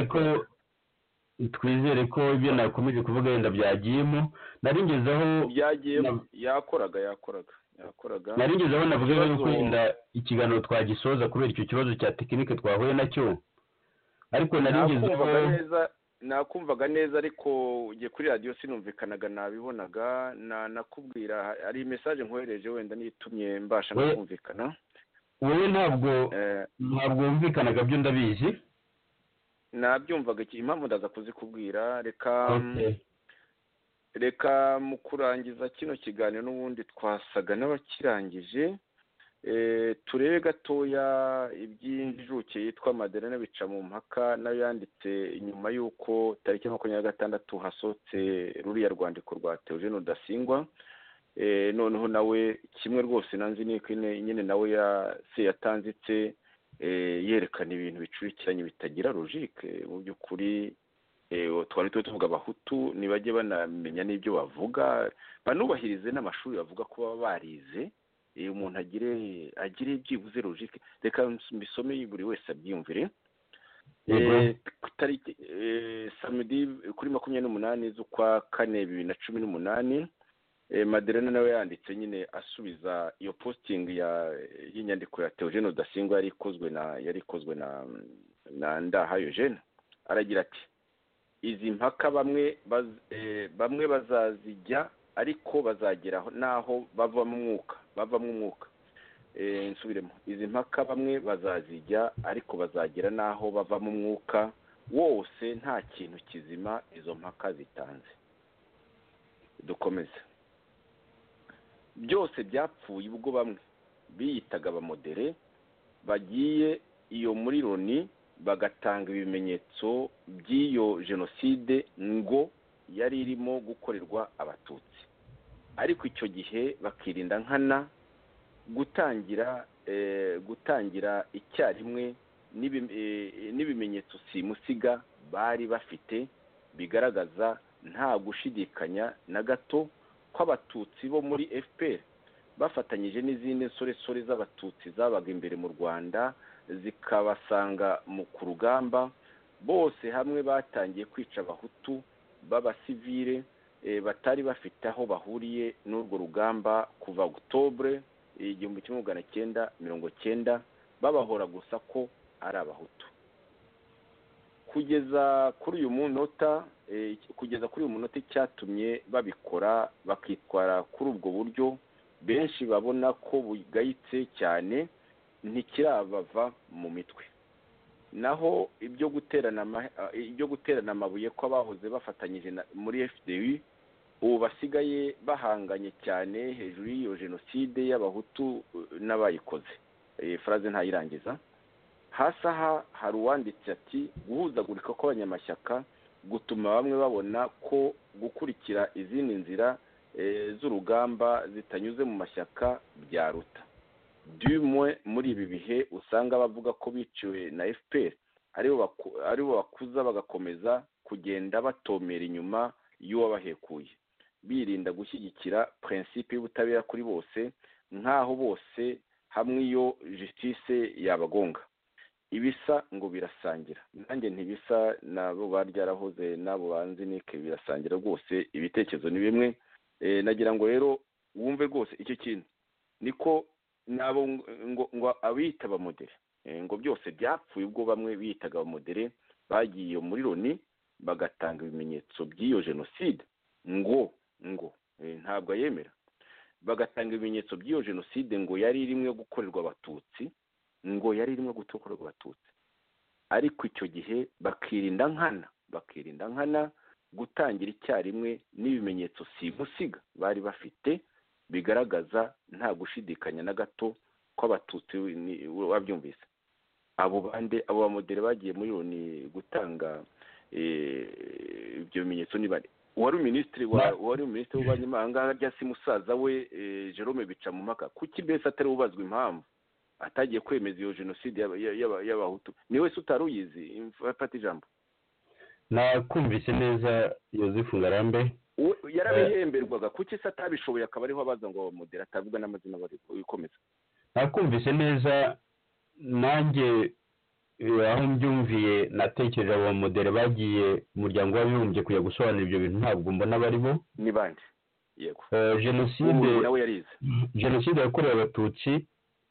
D: twizere ko ibyo nakomeje kuvuga yenda byagiyemo. Naringezeho
C: byagiyemo yakoraga.
D: Naringezeho navuga ko inda ikiganiro twagisoza kubera icyo kibazo cya tekinike twahuye nacyo. Ariko naringezeho nakumvaga neza, ariko ugiye kuri radio sinumvikanaga, nabibonaga. Nakubwira ari message nkohereje, wenda nitumye mbasha kumvikana. Wowe ntabwo wumvikanaga, byo ndabizi.
C: Nabyumvaga impamvu ndaza kuzikubwira. Reka mu kurangiza kino kiganiro n'ubundi twasaga n'abakirangije. Turebe gatoya iby'injuke yitwa Madeleine bica mu mpaka, nayo yanditse nyuma y'uko tariki 26 hasohotse ruriya rwandiko rwa Theogene Rudasingwa. Noneho nawe kimwe rwose nanzi nyine nawe yatanzitse yerekana ibintu bicurikiranye bitagira logique. Mu by'ukuri twari tuvuga abahutu nibajye banamenya n'ibyo bavuga, banubahirize n'amashuri bavuga ko baba barize. Umuntu agire byibuze logique. Reka mbisome buri wese abyumvire. Tariki samedi kuri 28 z'ukwa 4 2018, Madeleine nawe yanditse nyine asubiza iyo posting y'inyandiko ya Theogene Rudasingwa yari ikozwe na Ndahayo Jeune. Aragira ati: izi mpaka bamwe bazazijya, ariko bazageraho naho bava mu mwuka. Nsubiremo: izi mpaka bamwe bazazijya, ariko bazagera naho bava mu mwuka wose, nta kintu kizima izo mpaka zitanze. Dukomeze. Byose byapfuye ubwo bamwe biyitaga abamodere bagiye iyo muri Loni bagatanga ibimenyetso by'iyo jenoside ngo yari irimo gukorerwa abatutsi. Ariko icyo gihe bakirinda nkana gutangira icyarimwe n'ibimenyetso simusiga bari bafite bigaragaza nta gushidikanya na gato ko abatutsi bo muri FPR bafatanyije n'izindi nsoresore z'abatutsi zabaga imbere mu Rwanda zikabasanga ku rugamba, bose hamwe batangiye kwica abahutu b'abasivile batari bafite aho bahuriye n'urwo rugamba kuva Octobre 1990, babahora gusa ko ari abahutu. Kugeza kuri uyu munota icyatumye babikora bakitwara kuri ubwo buryo benshi babona ko bugayitse cyane ntikirabava mu mitwe. Naho ibyo guterana amabuye ko abahoze bafatanyije muri FDU ubu basigaye bahanganye cyane hejuru y'iyo jenoside y'abahutu n'abayikoze. Phrase ntayirangiza. Hasi aha hari uwanditse ati: guhuzagurika kw'abanyamashyaka gutuma bamwe babona ko gukurikira izindi nzira z'urugamba zitanyuze mu mashyaka byaruta. Dumwe muri ibi bihe usanga bavuga ko biciwe na FPR aribo bakuza bagakomeza kugenda batomera inyuma y'uwabahekuye, birinda gushyigikira principe y'ubutabera kuri bose, nk'aho bose hamwe iyo justice yabagonga. Ibisa ngo birasangira. Nanjye ntibisa nabo baryarahoze nabo banzi nike birasangira rwose, ibitekerezo ni bimwe. Nagira ngo rero wumve rwose icyo kintu niko nabo ngo abita abamodere ngo byose byapfuye ubwo bamwe bitaga abamodere bagiye muri Loni bagatanga ibimenyetso by'iyo jenoside ngo ntabwo yemera, bagatanga ibimenyetso by'iyo jenoside ngo yari irimo gukorerwa abatutsi, ariko icyo gihe bakirinda nkana gutangira icyarimwe n'ibimenyetso simusiga bari bafite bigaragaza nta gushidikanya na gato ko abatutsi wabyumvise. abo bamodere bagiye muri Loni gutanga ibyo bimenyetso ni bari wari minisitiri w'abanyamahanga rya si musaza we Jerome Bicamumpaka, kuki mbese atari ubazwa impamvu atagiye kwemeza iyo jenoside y'abahutu? ni wese utaruyizi fata ijambo.
D: nakumvise neza Yozefu Ngarambe
C: yarabihemberwaga, kuki se atabishoboye akaba ariho abaza ngo abamodere atavuga n'amazina bari bikomeza?
D: nakumvise neza nanjye aho mbyumviye natekereje abamodere bagiye umuryango w'abibumbye kujya gusobanura ibyo bintu ntabwo mbona bari bo.
C: ni bande? Yego.
D: jenoside yakorewe abatutsi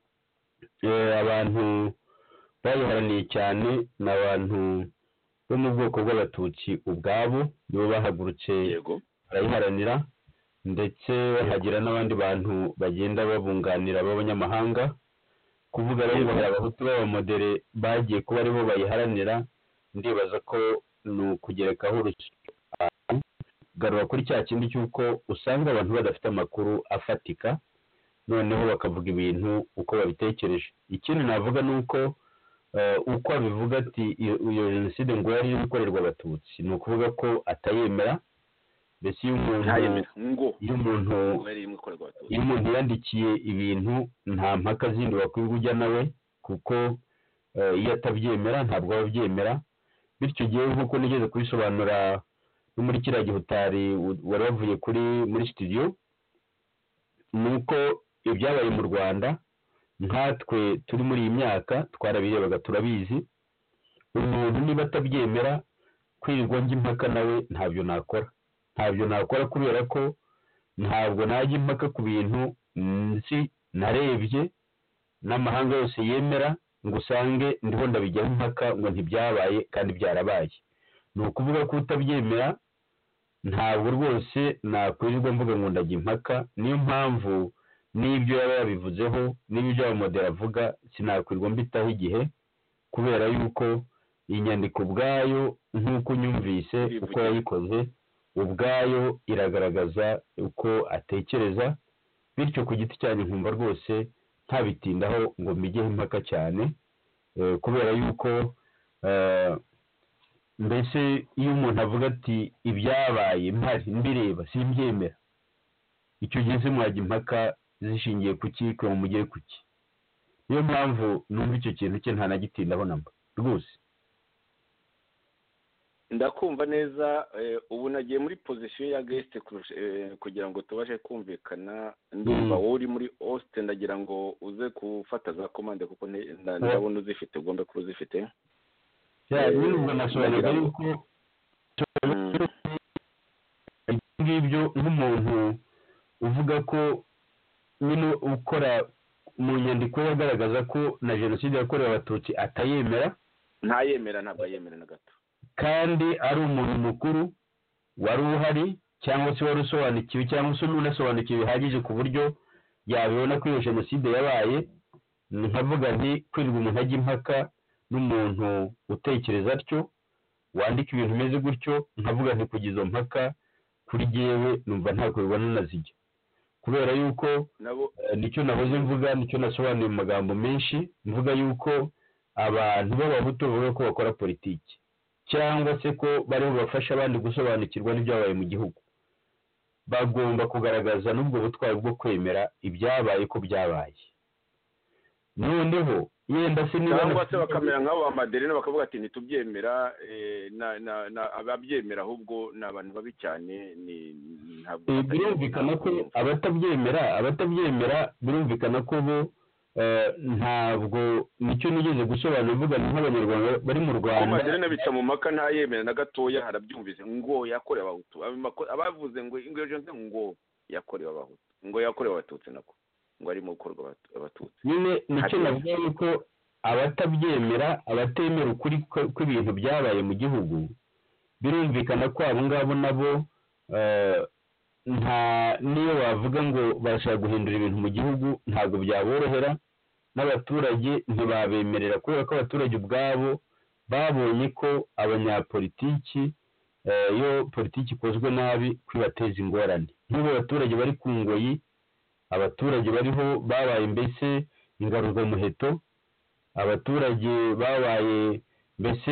D: abantu bayiharaniye cyane ni abantu bo mu bwoko bw'abatutsi ubwabo nibo bahagurutse barayiharanira, ndetse hagira n'abandi bantu bagenda babunganira b'abanyamahanga. kuvuga rero hari abahutu b'abamodere bagiye kuba aribo bayiharanira, ndibaza ko ni ukugerekaho garura kuri cya kindi cy'uko usanga abantu badafite amakuru afatika noneho bakavuga ibintu uko babitekereje. ikindi navuga ni uko uko abivuga ati iyo jenoside ngo yari iri gukorerwa abatutsi, ni ukuvuga ko atayemera. mbese iyo umuntu yandikiye ibintu nta mpaka zindi wakwiye ujya nawe, kuko iyo atabyemera ntabwo aba abyemera. bityo igihe nk'uko nigeze kubisobanura no muri kiriya gihe utari wari wavuye muri studio, ni uko ibyabaye mu Rwanda nkatwe turi muri iyi myaka twarabirebaga turabizi. umuntu niba atabyemera kwirirwa njya impaka nawe ntabyo nakora kubera ko ntabwo najya impaka ku bintu nzi narebye n'amahanga yose yemera ngo usange ndiho ndabijyaho impaka ngo ntibyabaye kandi byarabaye. ni ukuvuga ko utabyemera ntabwo rwose nakwirirwa mvuga ngo ndajya impaka. niyo mpamvu n'ibyo yaba yabivuzeho n'ibyo abamodere avuga sinakwirirwa mbitaho igihe, kubera yuko iyi nyandiko ubwayo nk'uko unyumvise uko yayikoze ubwayo iragaragaza uko atekereza. bityo ku giti cyanjye nkumva rwose ntabitindaho ngo mbigeho impaka cyane, kubera yuko mbese iyo umuntu avuga ati ibyabaye mpari mbireba simbyemera, icyo gihe se mwajya impaka zishingiye ku ki kugira ngo mugere ku ki? niyo mpamvu numva icyo kintu cye ntanagitindaho namba rwose.
C: ndakumva neza. ubu nagiye muri position ya guest kugira ngo tubashe kumvikana. ndumva wowe uri muri host, ndagira ngo uze gufata za commande kuko ndabona uzifite, ugomba kuba uzifite.
D: nyir'ubwo nasobanura yuko ngibyo nk'umuntu uvuga ko nyine ukora mu nyandiko yagaragaza ko na jenoside yakorewe abatutsi atayemera.
C: ntabwo ayemera na gato,
D: kandi ari umuntu mukuru wari uhari cyangwa se wari usobanukiwe cyangwa se n'unasobanukiwe bihagije ku buryo yabibona ko iyo jenoside yabaye. nkavuga nti kwirirwa umuntu ajya impaka n'umuntu utekereza atyo wandika ibintu bimeze gutyo, nkavuga nti kugira izo mpaka kuri jyewe numva ntakwirwa nanazijya, kubera yuko nicyo nahoze mvuga, nicyo nasobanuye mu magambo menshi mvuga yuko abantu b'abahutu bavuga ko bakora politiki cyangwa se ko bariho bafasha abandi gusobanukirwa n'ibyabaye mu gihugu, bagomba kugaragaza n'ubwo butwari bwo kwemera ibyabaye ko byabaye. noneho yenda se niba
C: cyangwa se bakamera nk'abo bamaderine bakavuga ati ntitubyemera, ababyemera ahubwo ni abantu babi cyane.
D: birumvikana ko abatabyemera birumvikana ko bo ntabwo nicyo nigeze gusobanura mvuga nk'abanyarwanda bari mu Rwanda.
C: Maderine Bicamumpaka ntayemera na gatoya, harabyumvise ngo yakorewe abahutu. abavuze ngo iyo jenoside ngo yakorewe abahutu, ngo yakorewe abatutsi nako ngo arimo gukorwa abatutsi.
D: nyine nicyo navuga yuko abatabyemera abatemera ukuri kw'ibintu byabaye mu gihugu birumvikana ko abo ngabo nabo nta niyo wavuga ngo barashaka guhindura ibintu mu gihugu ntabwo byaborohera, n'abaturage ntibabemerera kubera ko abaturage ubwabo babonye ko abanyapolitiki iyo politiki ikozwe nabi kwibateza ingorane. nk'ubu abaturage bari ku ngoyi, abaturage bariho babaye mbese ingaruzwamuheto, abaturage babaye mbese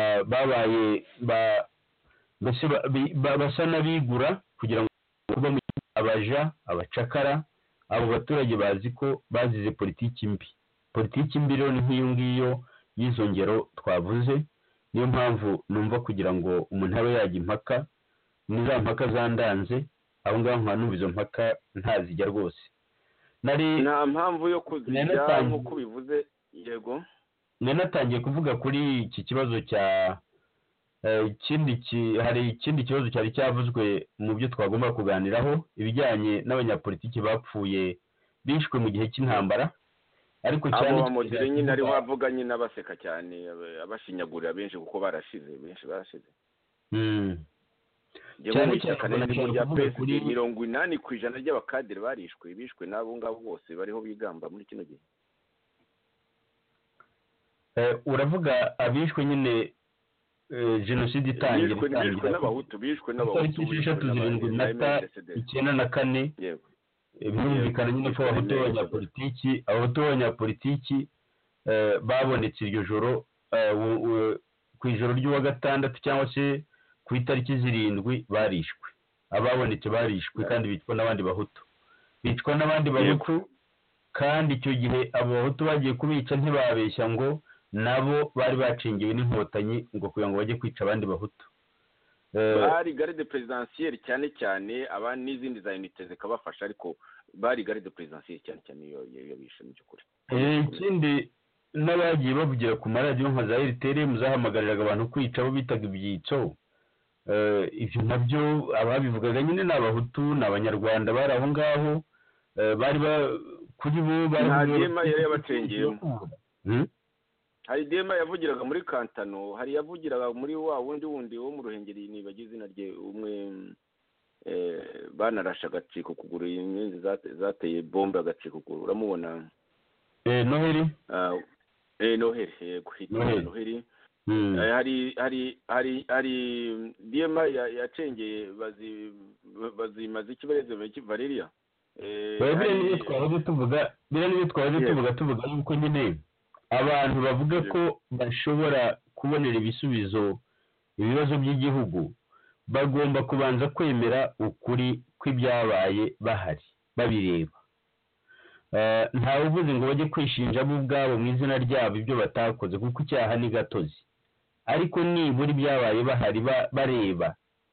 D: basa n'abigura kugira ngo kuba mu abaja abacakara. abo baturage bazi ko bazize politiki mbi rero ni nk'iyo ngiyo y'izo ngero twavuze. niyo mpamvu numva kugira ngo umuntu abe yajya impaka ni za mpaka zandanze, abo ngabo nkaba numva izo mpaka ntazijya rwose.
C: nta mpamvu yo kuzijya nk'uko bivuze. yego
D: natangiye kuvuga kuri iki kibazo cya hari ikindi kibazo cyari cyavuzwe mu byo twagomba kuganiraho, ibijyanye n'abanyapolitiki bapfuye bishwe mu gihe cy'intambara. ariko cyane
C: bamugire nyine ari wavuga nyine abaseka cyane abashinyagurira benshi kuko benshi barashize. cyane cyane rya PSD 80% ry'abakadere bishwe n'abo ngabo bose bariho bigamba muri kino gihe.
D: uravuga abishwe nyine jenoside itangira
C: bishwe n'abahutu
D: tariki 1994 birumvikana nyine ko abahutu b'abanyapolitiki babonetse iryo joro ku ijoro ry'uwa gatandatu cyangwa se ku itariki 7 barishwe. ababonetse barishwe kandi bicwa n'abandi bahutu kandi icyo gihe abo bahutu bagiye kubica ntibabeshya ngo nabo bari bacengewe n'inkotanyi ngo kugira ngo bajye kwica abandi bahutu.
C: bari garde presidentielle cyane cyane abandi n'izindi za unité zikabafasha, ariko bari garde presidentielle cyane cyane iyo bishe mu cyukuri.
D: ikindi n'abagiye bavugira ku maradiyo nka za RTL muzahamagariraga abantu kwica abo bitaga ibyitso. ibyo nabyo ababivugaga nyine ni abahutu n'abanyarwanda bari aho ngaho, bari kuri bo
C: bari yari yabacengeyemo. hari Dema yavugiraga muri Kantano, hari yavugiraga muri wa wundi wo mu Ruhengeri nibagize izina rye umwe banarasha agaciko kuguru inyenzi zateye bombe agaciko kuguru uramubona.
D: Noheli
C: Noheli Noheli hari Dema yacengeye bazimaze ikibareze Valeria.
D: Niyo twaje tuvuga yuko nyine abantu bavuga ko bashobora kubonera ibisubizo ibibazo by'igihugu bagomba kubanza kwemera ukuri kw'ibyabaye bahari babireba. ntawe uvuze ngo bajye kwishinja bo ubwabo mu izina ryabo ibyo batakoze kuko icyaha ni gatozi, ariko nibura ibyabaye bahari bareba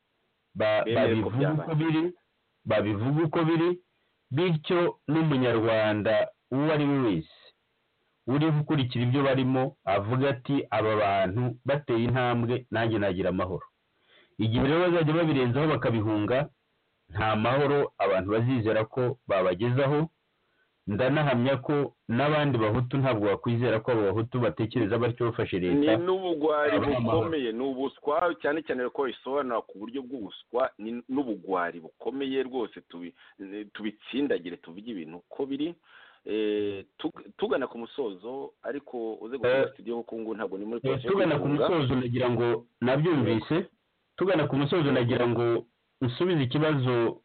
D: babivuga uko biri bityo n'umunyarwanda uwo ari we wese uri gukurikira ibyo barimo avuga ati aba bantu bateye intambwe nanjye nagira amahoro. igihe rero bazajya babirenzaho bakabihunga nta mahoro abantu bazizera ko babagezaho. ndanahamya ko n'abandi bahutu ntabwo bakwizera ko abo bahutu batekereza batyo bafashe leta.
C: ni n'ubugwari bukomeye, ni ubuswa cyane cyane ko bisobanura ku buryo bw'ubuswa, ni n'ubugwari bukomeye rwose. tubitsindagire tuvuge ibintu ko biri. tugana ku musozo ariko uze gukora studio kuko ngo ntabwo ni muri
D: projet. tugana ku musozo nagira ngo nabyumvise. tugana ku musozo nagira ngo nsubize ikibazo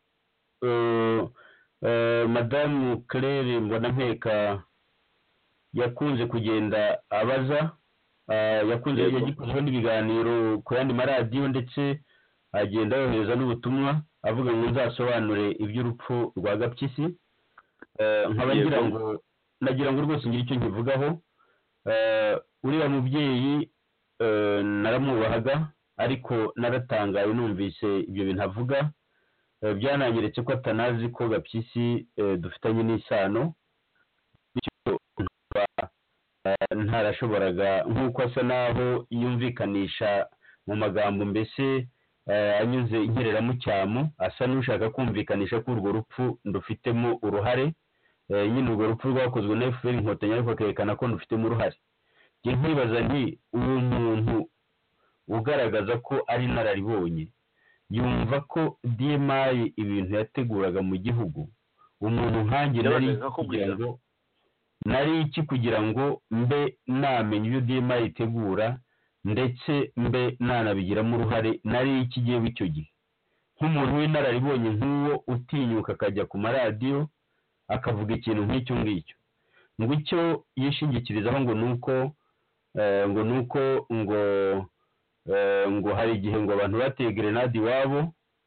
D: Madamu Claire Mbonampeka yakunze kugenda abaza, yagikozeho n'ibiganiro ku yandi maradiyo ndetse agenda yohereza n'ubutumwa avuga ngo nzasobanure iby'urupfu rwa Gapyisi. nkaba nagira ngo rwose ngire icyo nkivugaho. uriya mubyeyi naramwubahaga ariko naratangaye numvise ibyo bintu avuga. byananyeretse ko atanazi ko Gapyisi dufitanye n'isano, bityo ntarashoboraga nk'uko asa naho yumvikanisha mu magambo mbese anyuze inkereramucyamo, asa n'ushaka kumvikanisha ko urwo rupfu ndufitemo uruhare. nyine urwo rupfu rwakozwe na FPR inkotanyi ariko akerekana ko rufitemo uruhare. Njye nkibaza nti uwo muntu ugaragaza ko ari inararibonye yumva ko DMI ibintu yateguraga mu gihugu, umuntu nkanjye nari iki kugira ngo mbe namenye ibyo DMI itegura ndetse mbe nanabigiramo uruhare, nari iki gihe w'icyo gihe nk'umuntu w'inararibonye nk'uwo utinyuka akajya ku maradiyo akavuga ikintu nk'icyo ngicyo, ngo icyo yishingikirizaho ngo ngo hari igihe ngo abantu bateye grenade iwabo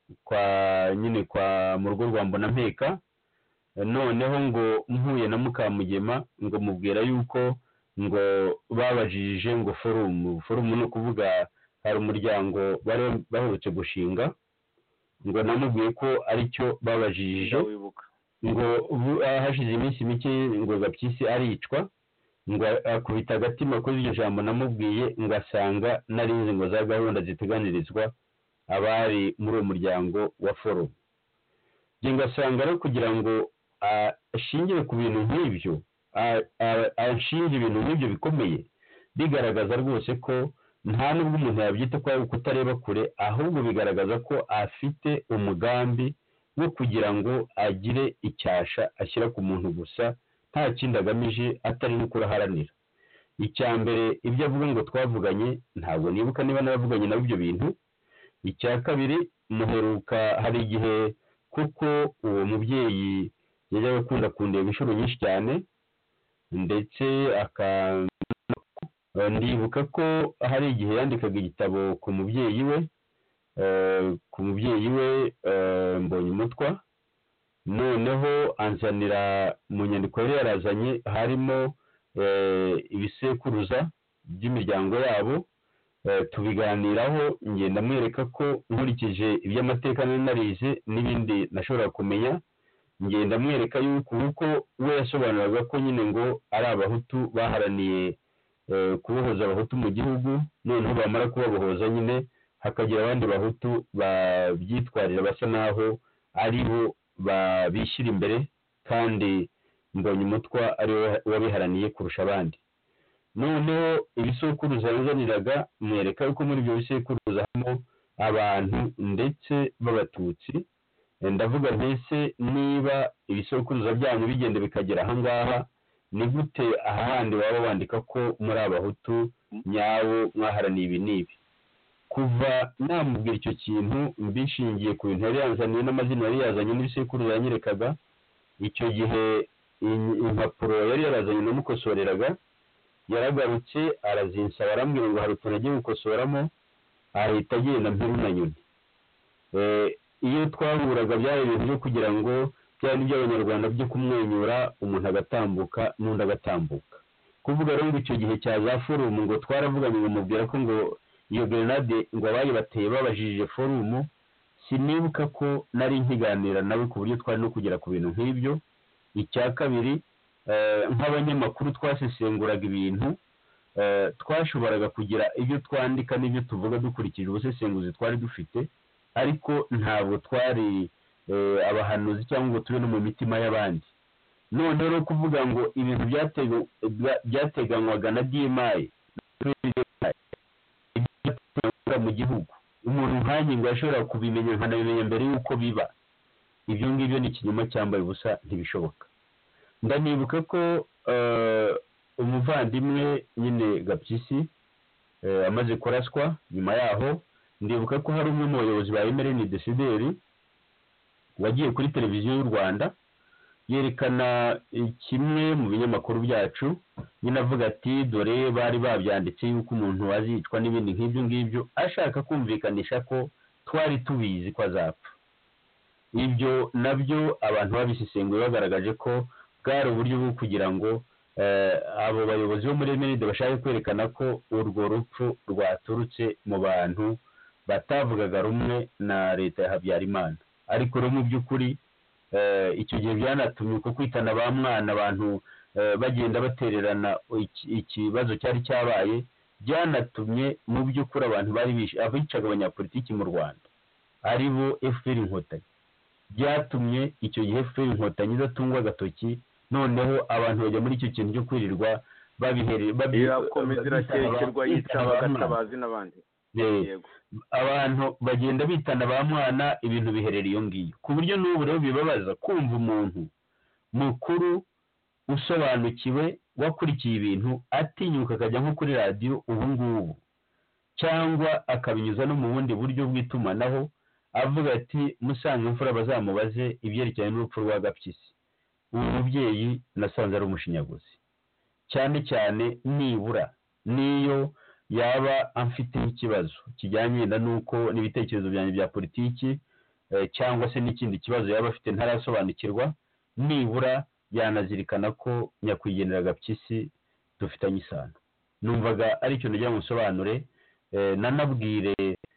D: mu rugo rwa Mbonampeka, noneho ngo mpuye na Mukamugema ngo mubwira yuko ngo babajije ngo forumu ni ukuvuga hari umuryango bari baherutse gushinga, ngo namubwiye ko aricyo babajije, ngo hashize iminsi mike ngo Gapyisi aricwa, ngo akubita agatima kuri iryo jambo namubwiye, ngo asanga narize ngo za gahunda ziteganirizwa abari muri uwo muryango wa forumu. Njye ngasanga rero kugira ngo ashingire ku bintu nk'ibyo, ashinge ibintu nk'ibyo bikomeye, bigaragaza rwose ko nta nubwo umuntu yabyita ko ari kutareba kure, ahubwo bigaragaza ko afite umugambi wo kugira ngo agire icyasha ashyira ku muntu gusa, nta kindi agamije atari no kuraharanira. Icya mbere ibyo avuga ngo twavuganye, ntabwo nibuka niba naravuganye nabo ibyo bintu. Icya kabiri, muheruka hari igihe kuko uwo mubyeyi yajyaga akunda kundeba inshuro nyinshi cyane, ndetse ndibuka ko hari igihe yandikaga igitabo ku mubyeyi we Mbonyumutwa, noneho anzanira mu nyandiko yari yarazanye harimo ibisekuruza by'imiryango yabo, tubiganiraho ngenda mwereka ko nkurikije iby'amateka nari narize n'ibindi nashobora kumenya, ngenda mwereka yuko uko we yasobanuraga ko nyine ngo ari abahutu baharaniye kubohoza abahutu mu gihugu, noneho bamara kubabohoza nyine hakagira abandi bahutu babyitwarira basa naho ari bo bishyira imbere, kandi Mbonyumutwa ari we wabiharaniye kurusha abandi. Noneho ibisekuruza yazaniraga mwereka yuko muri ibyo bisekuruza harimo abantu ndetse b'abatutsi. Ndavuga mbese niba ibisekuruza byanyu bigenda bikagera ahangaha, ni gute ahandi baba bandika ko muri abahutu nyabo mwaharaniye ibi n'ibi? Kuva namubwira icyo kintu mbishingiye ku bintu yari yazaniye n'amazina yari yazanye n'ibisekuruza yanyerekaga, icyo gihe impapuro yari yarazanye namukosoreraga yaragarutse arazinsaba, arambwira ngo hari utuntu agiye gukosoramo, ahita agenda mpiru na nyoni. Iyo twahuraga byari ibintu byo kugira ngo byari iby'abanyarwanda byo kumwenyura, umuntu agatambuka n'undi agatambuka. Kuvuga rero ngo icyo gihe cya za forumu ngo twaravuganye, ngo mubwira ko ngo iyo grenade ngo abayibateye babajije forumu, sinibuka ko nari nkiganira nawe ku buryo twari no kugera ku bintu nk'ibyo. Icya kabiri, nk'abanyamakuru twasesenguraga ibintu, twashoboraga kugira ibyo twandika n'ibyo tuvuga dukurikije ubusesenguzi twari dufite, ariko ntabwo twari abahanuzi cyangwa ngo tube no mu mitima y'abandi. None rero kuvuga ngo ibintu byateganywaga na DMI mu gihugu, umuntu nkanjye ngo yashobora kubimenya nkanabimenya mbere y'uko biba, ibyo ngibyo ni ikinyoma cyambaye ubusa, ntibishoboka. Ndanibuka ko umuvandimwe nyine Gapyisi amaze kuraswa, nyuma yaho ndibuka ko hari umwe mu bayobozi ba Emery Desideri wagiye kuri televiziyo y'u Rwanda yerekana kimwe mu binyamakuru byacu, nyine avuga ati dore bari babyanditse yuko umuntu azicwa n'ibindi nk'ibyo ngibyo, ashaka kumvikanisha ko twari tubizi ko azapfa. Ibyo nabyo abantu babisesenguye bagaragaje ko bwari uburyo bwo kugira ngo abo bayobozi bo muri Emery bashaka kwerekana ko urwo rupfu rwaturutse mu bantu batavugaga rumwe na leta ya Habyarimana. Ariko rero mu by'ukuri icyo gihe byanatumye uko kwitana ba mwana abantu bagenda batererana ikibazo cyari cyabaye, byanatumye mu by'ukuri abantu bari abicaga abanyapolitiki mu Rwanda ari bo FPR Inkotanyi, byatumye icyo gihe FPR Inkotanyi idatungwa agatoki noneho abantu bajya muri icyo kintu cyo kwirirwa
C: irakomeza irakekerwa yica bagatabazi n'abandi.
D: Yego, abantu bagenda bitana ba mwana, ibintu biherera iyo ngiyo, ku buryo n'ubu rero bibabaza kumva umuntu mukuru usobanukiwe wakurikiye ibintu atinyuka akajya nko kuri radiyo ubu ngubu, cyangwa akabinyuza no mu bundi buryo bw'itumanaho avuga ati Musangamfura bazamubaze ibyerekeranye n'urupfu rwa Gapyisi. Ubu mubyeyi nasanze ari umushinyaguzi, cyane cyane nibura niyo yaba amfite ikibazo kijyanye wenda n'uko n'ibitekerezo byanjye bya politiki cyangwa se n'ikindi kibazo yaba afite ntarasobanukirwa, nibura yanazirikana ko nyakwigendera Gapyisi dufitanye isano. Numvaga ari cyo ngira ngo nsobanure, nanabwire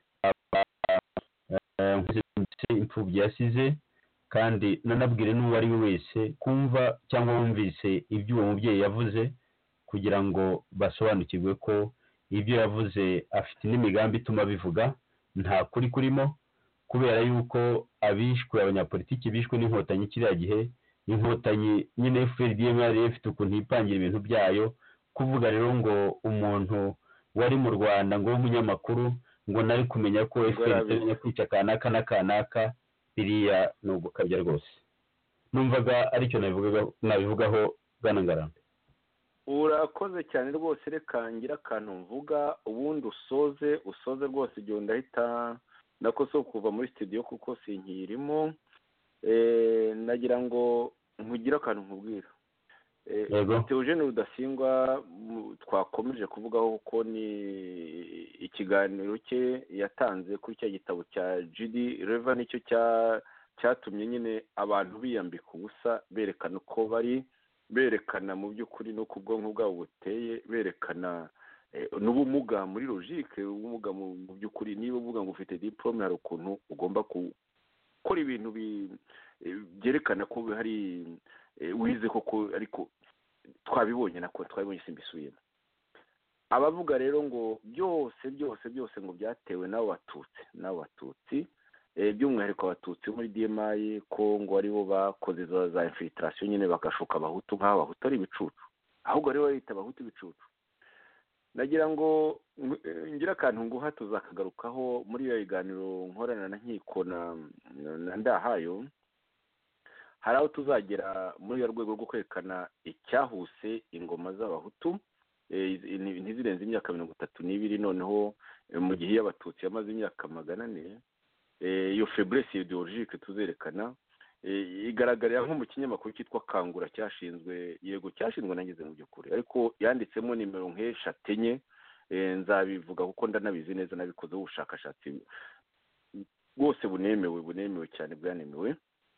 D: imfubyi yasize, kandi nanabwire n'uwo ari we wese kumva cyangwa wumvise ibyo uwo mubyeyi yavuze, kugira ngo basobanukirwe ko ibyo yavuze afite n'imigambi ituma bivuga nta kuri kurimo, kubera yuko abishwe, abanyapolitiki bishwe n'inkotanyi kiriya gihe, inkotanyi nyine FPR yari ifite ukuntu ipangira ibintu byayo. Kuvuga rero ngo umuntu wari mu Rwanda ngo w'umunyamakuru ngo nari kumenya ko FPR iteganya kwica kanaka n'akanaka, biriya ni ugukabya rwose. Numvaga aricyo nabivugaho Bwana Ngarambe.
C: Urakoze cyane rwose, reka ngira akantu mvuga ubundi usoze rwose igihe ndahita nako so kuva muri studio kuko sinkirimo. Nagira ngo nkugire akantu nkubwira. Theogene Rudasingwa twakomeje kuvugaho ko ni ikiganiro cye yatanze kuri cya gitabo cya G.D. Reva, nicyo cyatumye nyine abantu biyambika ubusa, berekana uko bari, berekana mu by'ukuri n'uko ubwonko bwabo buteye, berekana n'ubumuga muri logique, ubumuga mu by'ukuri. Niba uvuga ngo ufite diplome, hari ukuntu ugomba gukora ibintu byerekana ko hari wize koko, ariko twabibonye simbisubiyemo. Abavuga rero ngo byose ngo byatewe n'abo batutsi, by'umwihariko abatutsi muri DMI ko ngo aribo bakoze za infiltration nyine bagashuka abahutu nk'aho abahutu ari ibicucu, ahubwo rero bita abahutu ibicucu. Nagira ngo ngira akantu nguha tuzakagarukaho muri iyo biganiro nkorana na nkiko na Ndahayo. Hari aho tuzagera muri rwego rwo kwerekana icyahuse ingoma z'abahutu ntizirenze imyaka 32, noneho mu gihe y'abatutsi yamaze imyaka 400. Iyo faiblesse ideologique tuzerekana igaragarira nko mu kinyamakuru cyitwa Kangura cyashinzwe nageze mu by'ukuri, ariko yanditsemo nimero nk'eshatu enye. Nzabivuga kuko ndanabizi neza, nabikozeho ubushakashatsi bwose bunemewe cyane, bwanemewe.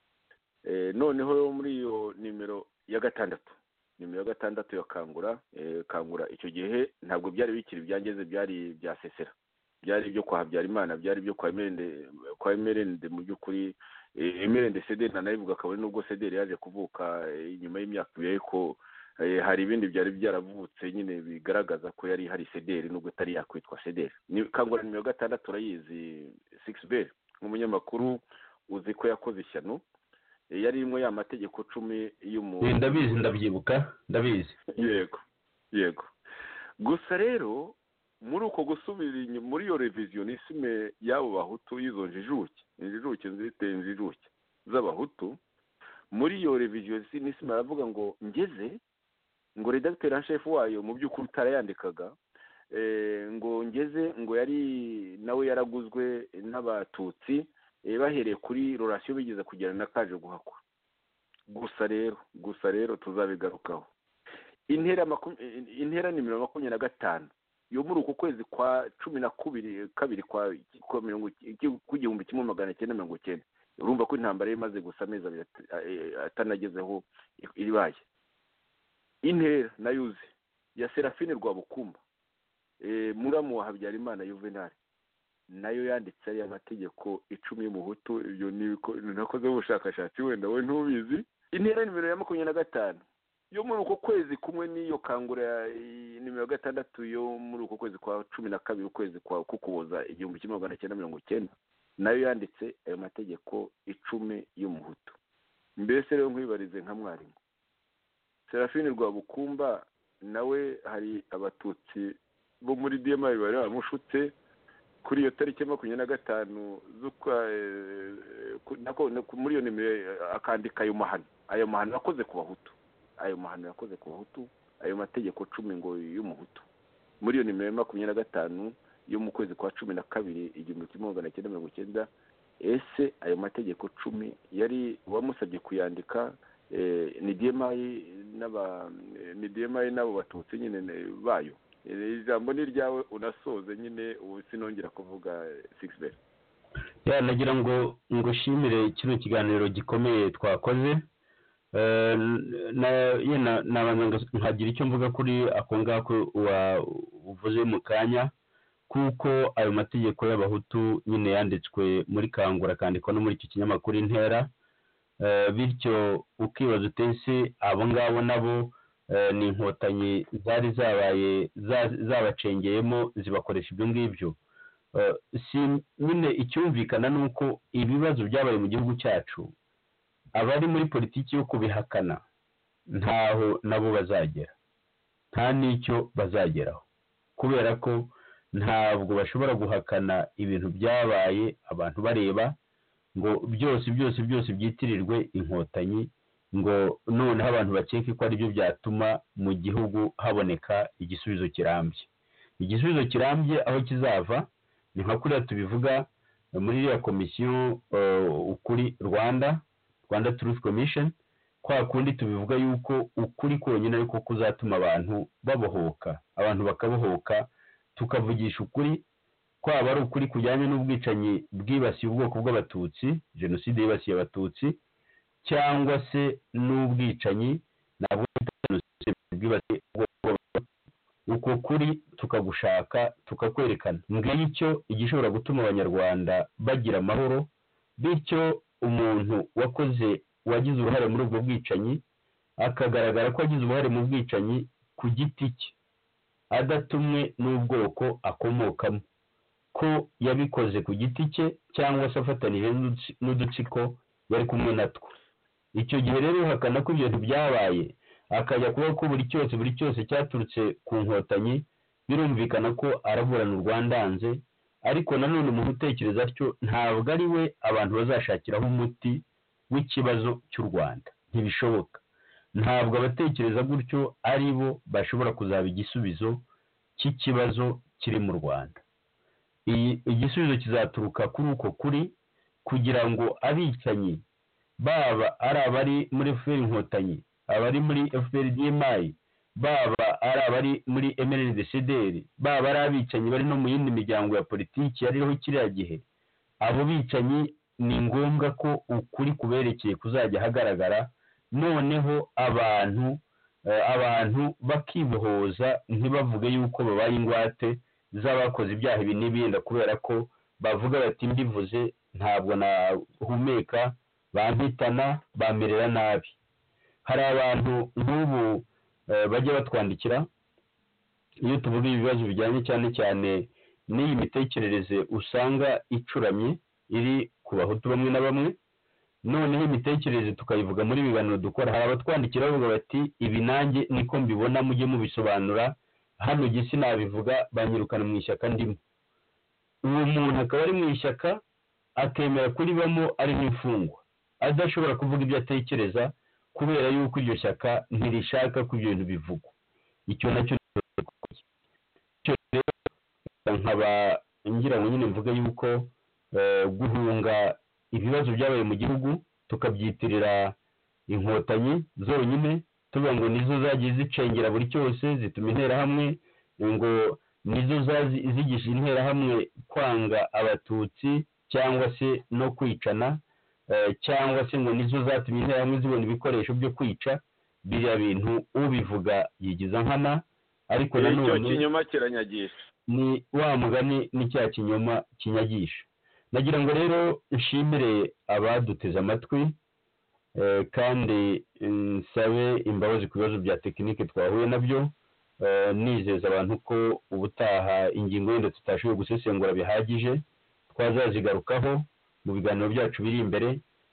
C: Noneho muri iyo nimero ya gatandatu ya Kangura icyo gihe ntabwo byari bikiri byangeze, byari bya Sesera, byari ibyo kwa Habyarimana, byari ibyo kwa Emerende mu by'ukuri. Emerende Cederi nanayivuga akaba nubwo Cederi yaje kuvuka inyuma y'imyaka ibiri, ko hari ibindi byari byaravutse nyine bigaragaza ko yari hari Cederi nubwo atari yakwitwa Cederi. Kangura nimero gatandatu urayizi, 6B nk'umunyamakuru uzi ko yakoze ishyano, yari irimo ya mategeko 10 y'umuntu.
D: Ndabizi, ndabyibuka, ndabizi.
C: Yego. Gusa rero muri uko gusubira inyuma muri iyo revisionisme y'abo bahutu, y'izo njijuke z'abahutu, muri iyo revisionisme aravuga ngo ngo redacteur en chef wayo mu by'ukuri utarayandikaga, ngo ngo yari nawe yaraguzwe n'abatutsi, bahereye kuri relation bigeze kugera na kaje guhakwa. Gusa rero tuzabigarukaho. Intera nimero 25 yo muri uko kwezi kwa 12 kwa 1990. Urumva ko intambara imaze gusa amezi abiri atanagezeho iribaye. Intera nayuze ya Serafine Rwabukumba, muramu wa Habyarimana Juvenal, nayo yanditse ari amategeko 10 y'umuhutu. Ibyo nakoze ubushakashatsi, wenda we ntubizi. Intera nimero ya 25 yo muri uko kwezi kumwe n'iyo Kangura nimero 6 yo muri uko kwezi kwa 12 ukwezi kwa Kukuboza 1990, nayo yanditse ayo mategeko 10 y'umuhutu. Mbese rero nkwibarize nka mwarimu, Serafine Rwabukumba nawe hari abatutsi bo muri DMI bari bamushutse kuri iyo tariki 25 z'ukwa muri iyo nimero akandika ayo mahano yakoze ku bahutu, ayo mategeko 10 ngo y'umuhutu muri iyo nimero 25 yo mu kwezi kwa 12 1990. Ese ayo mategeko 10 yari wamusabye kuyandika ni DMI n'abo batutsi nyine bayo? Ijambo ni ryawe unasoze nyine ubu sinongera kuvuga Sixbert.
D: Nagira ngo ngushimire kino kiganiro gikomeye twakoze. Nabanza nkagira icyo mvuga kuri ako ngako uvuze mu kanya, kuko ayo mategeko y'abahutu nyine yanditswe muri Kangura kandikwa no muri iki kinyamakuru Intera, bityo ukibaza utese abo ngabo nabo ni inkotanyi zari zabacengeyemo zibakoresha ibyo ngibyo. Nyine icyumvikana ni uko ibibazo byabaye mu gihugu cyacu abari muri politiki yo kubihakana ntaho nabo bazagera, nta n'icyo bazageraho, kubera ko ntabwo bashobora guhakana ibintu byabaye abantu bareba ngo byose byitirirwe inkotanyi, ngo noneho abantu bakeke ko ari byo byatuma mu gihugu haboneka igisubizo kirambye. Igisubizo kirambye aho kizava ni nka kuriya tubivuga muri iriya komisiyo ukuri Rwanda Truth Commission, kwa kundi tubivuga yuko ukuri konyine ariko kuzatuma abantu babohoka, abantu bakabohoka, tukavugisha ukuri, kwaba ari ukuri kujyanye n'ubwicanyi bwibasiye ubwoko bw'abatutsi, jenoside yibasiye abatutsi, cyangwa se n'ubwicanyi nabwo bwibasiye ubwoko bw'abatutsi. Uko kuri tukagushaka tukakwerekana, ngicyo igishobora gutuma abanyarwanda bagira amahoro, bityo umuntu wagize uruhare muri ubwo bwicanyi akagaragara ko agize uruhare mu bwicanyi ku giti cye, adatumwe n'ubwoko akomokamo, ko yabikoze ku giti cye cyangwa se afatanije n'udutsiko yari kumwe natwo. Icyo gihe rero uhakana ko ibintu byabaye akajya kuba ko buri cyose cyaturutse ku nkotanyi, birumvikana ko araburana u Rwandanze. Ariko nanone umuntu utekereza atyo ntabwo ari we abantu bazashakiraho umuti w'ikibazo cy'u Rwanda, ntibishoboka. Ntabwo abatekereza gutyo ari bo bashobora kuzaba igisubizo cy'ikibazo kiri mu Rwanda. Igisubizo kizaturuka kuri uko kuri, kugira ngo abicanyi baba ari abari muri FPR Inkotanyi, abari muri FPR DMI, baba ari abari muri MRND-CDR, baba ari abicanyi bari no mu yindi miryango ya politiki yariho kiriya gihe, abo bicanyi ni ngombwa ko ukuri kuberekeye kuzajya hagaragara, noneho abantu bakibohoza, ntibavuge yuko babaye ingwate z'abakoze ibyaha ibi n'ibindi, kubera ko bavuga bati mbivuze ntabwo nahumeka, bampitana, bamerera nabi. Hari abantu nk'ubu bajya batwandikira iyo tuvuga ibibazo bijyanye cyane cyane n'iyi mitekerereze usanga icuramye iri ku bahutu bamwe na bamwe, noneho imitekerereze tukayivuga muri biganiro dukora. Hari abatwandikira bavuga bati ibi nanjye niko mbibona, mujye mubisobanura, hano gisi nabivuga banyirukana mu ishyaka ndimo. Uwo muntu akaba ari mu ishyaka akemera kuribamo ari nk'imfungwa, adashobora kuvuga ibyo atekereza kubera yuko iryo shyaka ntirishaka ko ibyo bintu bivugwa. Icyo nacyo rero nkaba ngira ngo nyine mvuga yuko guhunga ibibazo byabaye mu gihugu tukabyitirira inkotanyi zonyine, tuvuga ngo nizo zagiye zicengera buri cyose, zituma interahamwe, ngo nizo zigisha interahamwe kwanga abatutsi cyangwa se no kwicana, cyangwa se ngo nizo zatumye interahamwe zibona ibikoresho byo kwica. Biriya bintu ubivuga yigiza nkana, ariko nanone
C: icyo kinyoma kiranyagisha,
D: ni wa mugani ni cya kinyoma kinyagisha. Nagira ngo rero nshimire abaduteze amatwi, kandi nsabe imbabazi ku bibazo bya tekinike twahuye nabyo, nizeza abantu ko ubutaha ingingo yenda tutashoboye gusesengura bihagije twazazigarukaho mu biganiro byacu biri imbere,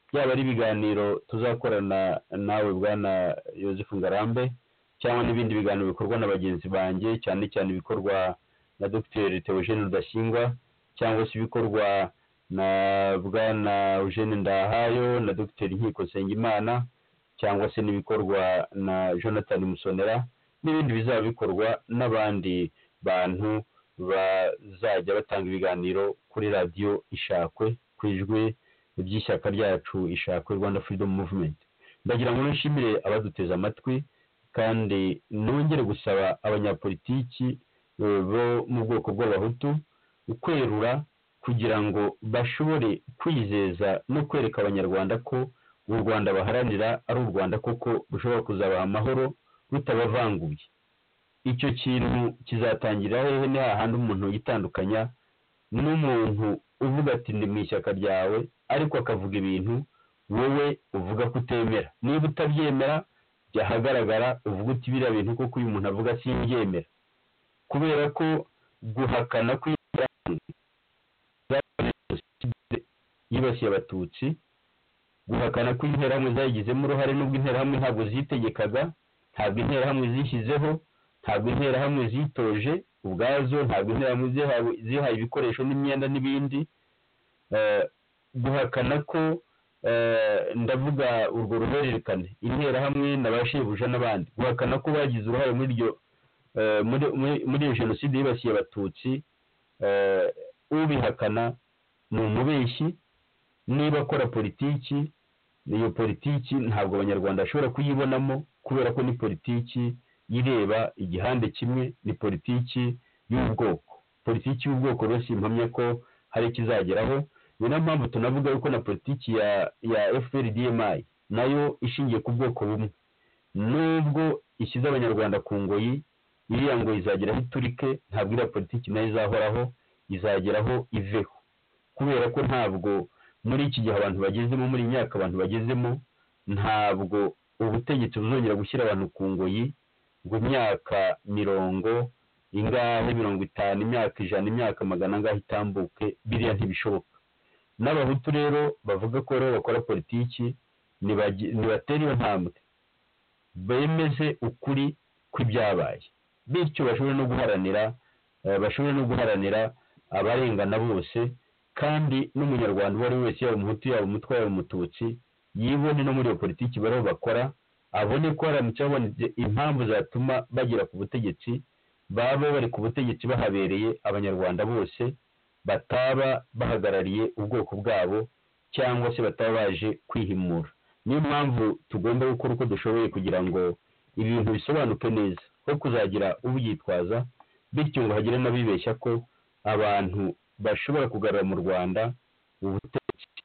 D: yaba ari ibiganiro tuzakorana nawe bwana Yozefu Ngarambe cyangwa n'ibindi biganiro bikorwa na bagenzi banjye, cyane cyane ibikorwa na Dr Theogene Rudasingwa cyangwa se ibikorwa na bwana Eugene Ndahayo na Dr Nkiko Nsengimana cyangwa se n'ibikorwa na Jonathan Musonera n'ibindi bizaba bikorwa n'abandi bantu bazajya batanga ibiganiro kuri radio Ishakwe ku ijwi ry'ishyaka ryacu Ishakwe Rwanda Freedom Movement. Ndagira ngo nshimire abaduteza amatwi kandi nongere gusaba abanyapolitiki bo mu bwoko bw'abahutu ukwerura kugira ngo bashobore kwizeza no kwereka abanyarwanda ko u Rwanda baharanira ari u Rwanda koko rushobora kuzabaha amahoro rutabavanguye. Icyo kintu kizatangira hehe ni hahandi umuntu yitandukanya n'umuntu uvuga ati ndi mu ishyaka ryawe ariko akavuga ibintu wowe uvuga ko utemera. Niba utabyemera byahagaragara uvuga uti biriya bintu koko uyu muntu avuga simbyemera, kubera ko guhakana yibasiye abatutsi, guhakana ko interahamwe zayigizemo uruhare n'ubwo interahamwe ntabwo zitegekaga, ntabwo interahamwe zishyizeho, ntabwo interahamwe zitoje ubwazo, ntabwo interahamwe zihaye ibikoresho n'imyenda n'ibindi, guhakana ko ndavuga urwo ruhererekane interahamwe n'abashebuja n'abandi, guhakana ko bagize uruhare muri iyo jenoside yibasiye abatutsi, ubihakana ni umubeshyi. Niba akora politiki, iyo politiki ntabwo abanyarwanda bashobora kuyibonamo kubera ko ni politiki ireba igihande kimwe, ni politiki y'ubwoko. Politiki y'ubwoko rero simpamya ko hari ikizageraho. Ni nayo mpamvu tunavuga yuko na politiki ya FPR-DMI nayo ishingiye ku bwoko bumwe, nubwo ishyize abanyarwanda ku ngoyi, iriya ngo izageraho iturike, ntabwo iriya politiki nayo izahoraho, izageraho iveho, kubera ko ntabwo muri iki gihe abantu bagezemo, muri iyi myaka abantu bagezemo, ntabwo ubutegetsi buzongera gushyira abantu ku ngoyi ngo imyaka 50, imyaka 100, imyaka 100 angahe itambuke. Biriya ntibishoboka. N'abahutu rero bavuga ko rero bakora politiki nibatera iyo ntambwe, bemeze ukuri kw'ibyabaye, bityo bashobora no guharanira abarengana bose, kandi n'umunyarwanda uwo ari wese, yaba umuhutu yaba umutwa yaba umututsi, yibone no muri iyo politiki bariho bakora, abone ko haramutse habonetse impamvu zatuma bagera ku butegetsi, baba bari ku butegetsi bahabereye abanyarwanda bose, bataba bahagarariye ubwoko bwabo cyangwa se bataba baje kwihimura. Niyo mpamvu tugomba gukora uko dushoboye kugira ngo ibintu bisobanuke neza, ko kuzagira ubyitwaza bityo ngo hagire n'abibeshya ko abantu bashobora kugarura mu Rwanda ubutegetsi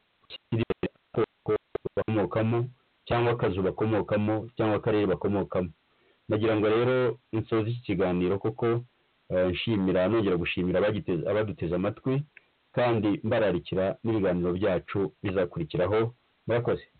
D: bakomokamo cyangwa akazu bakomokamo cyangwa akarere bakomokamo. Nagira ngo rero insozi iki kiganiro koko nshimira, nongera gushimira abaduteza amatwi kandi mbararikira n'ibiganiro byacu bizakurikiraho. Murakoze.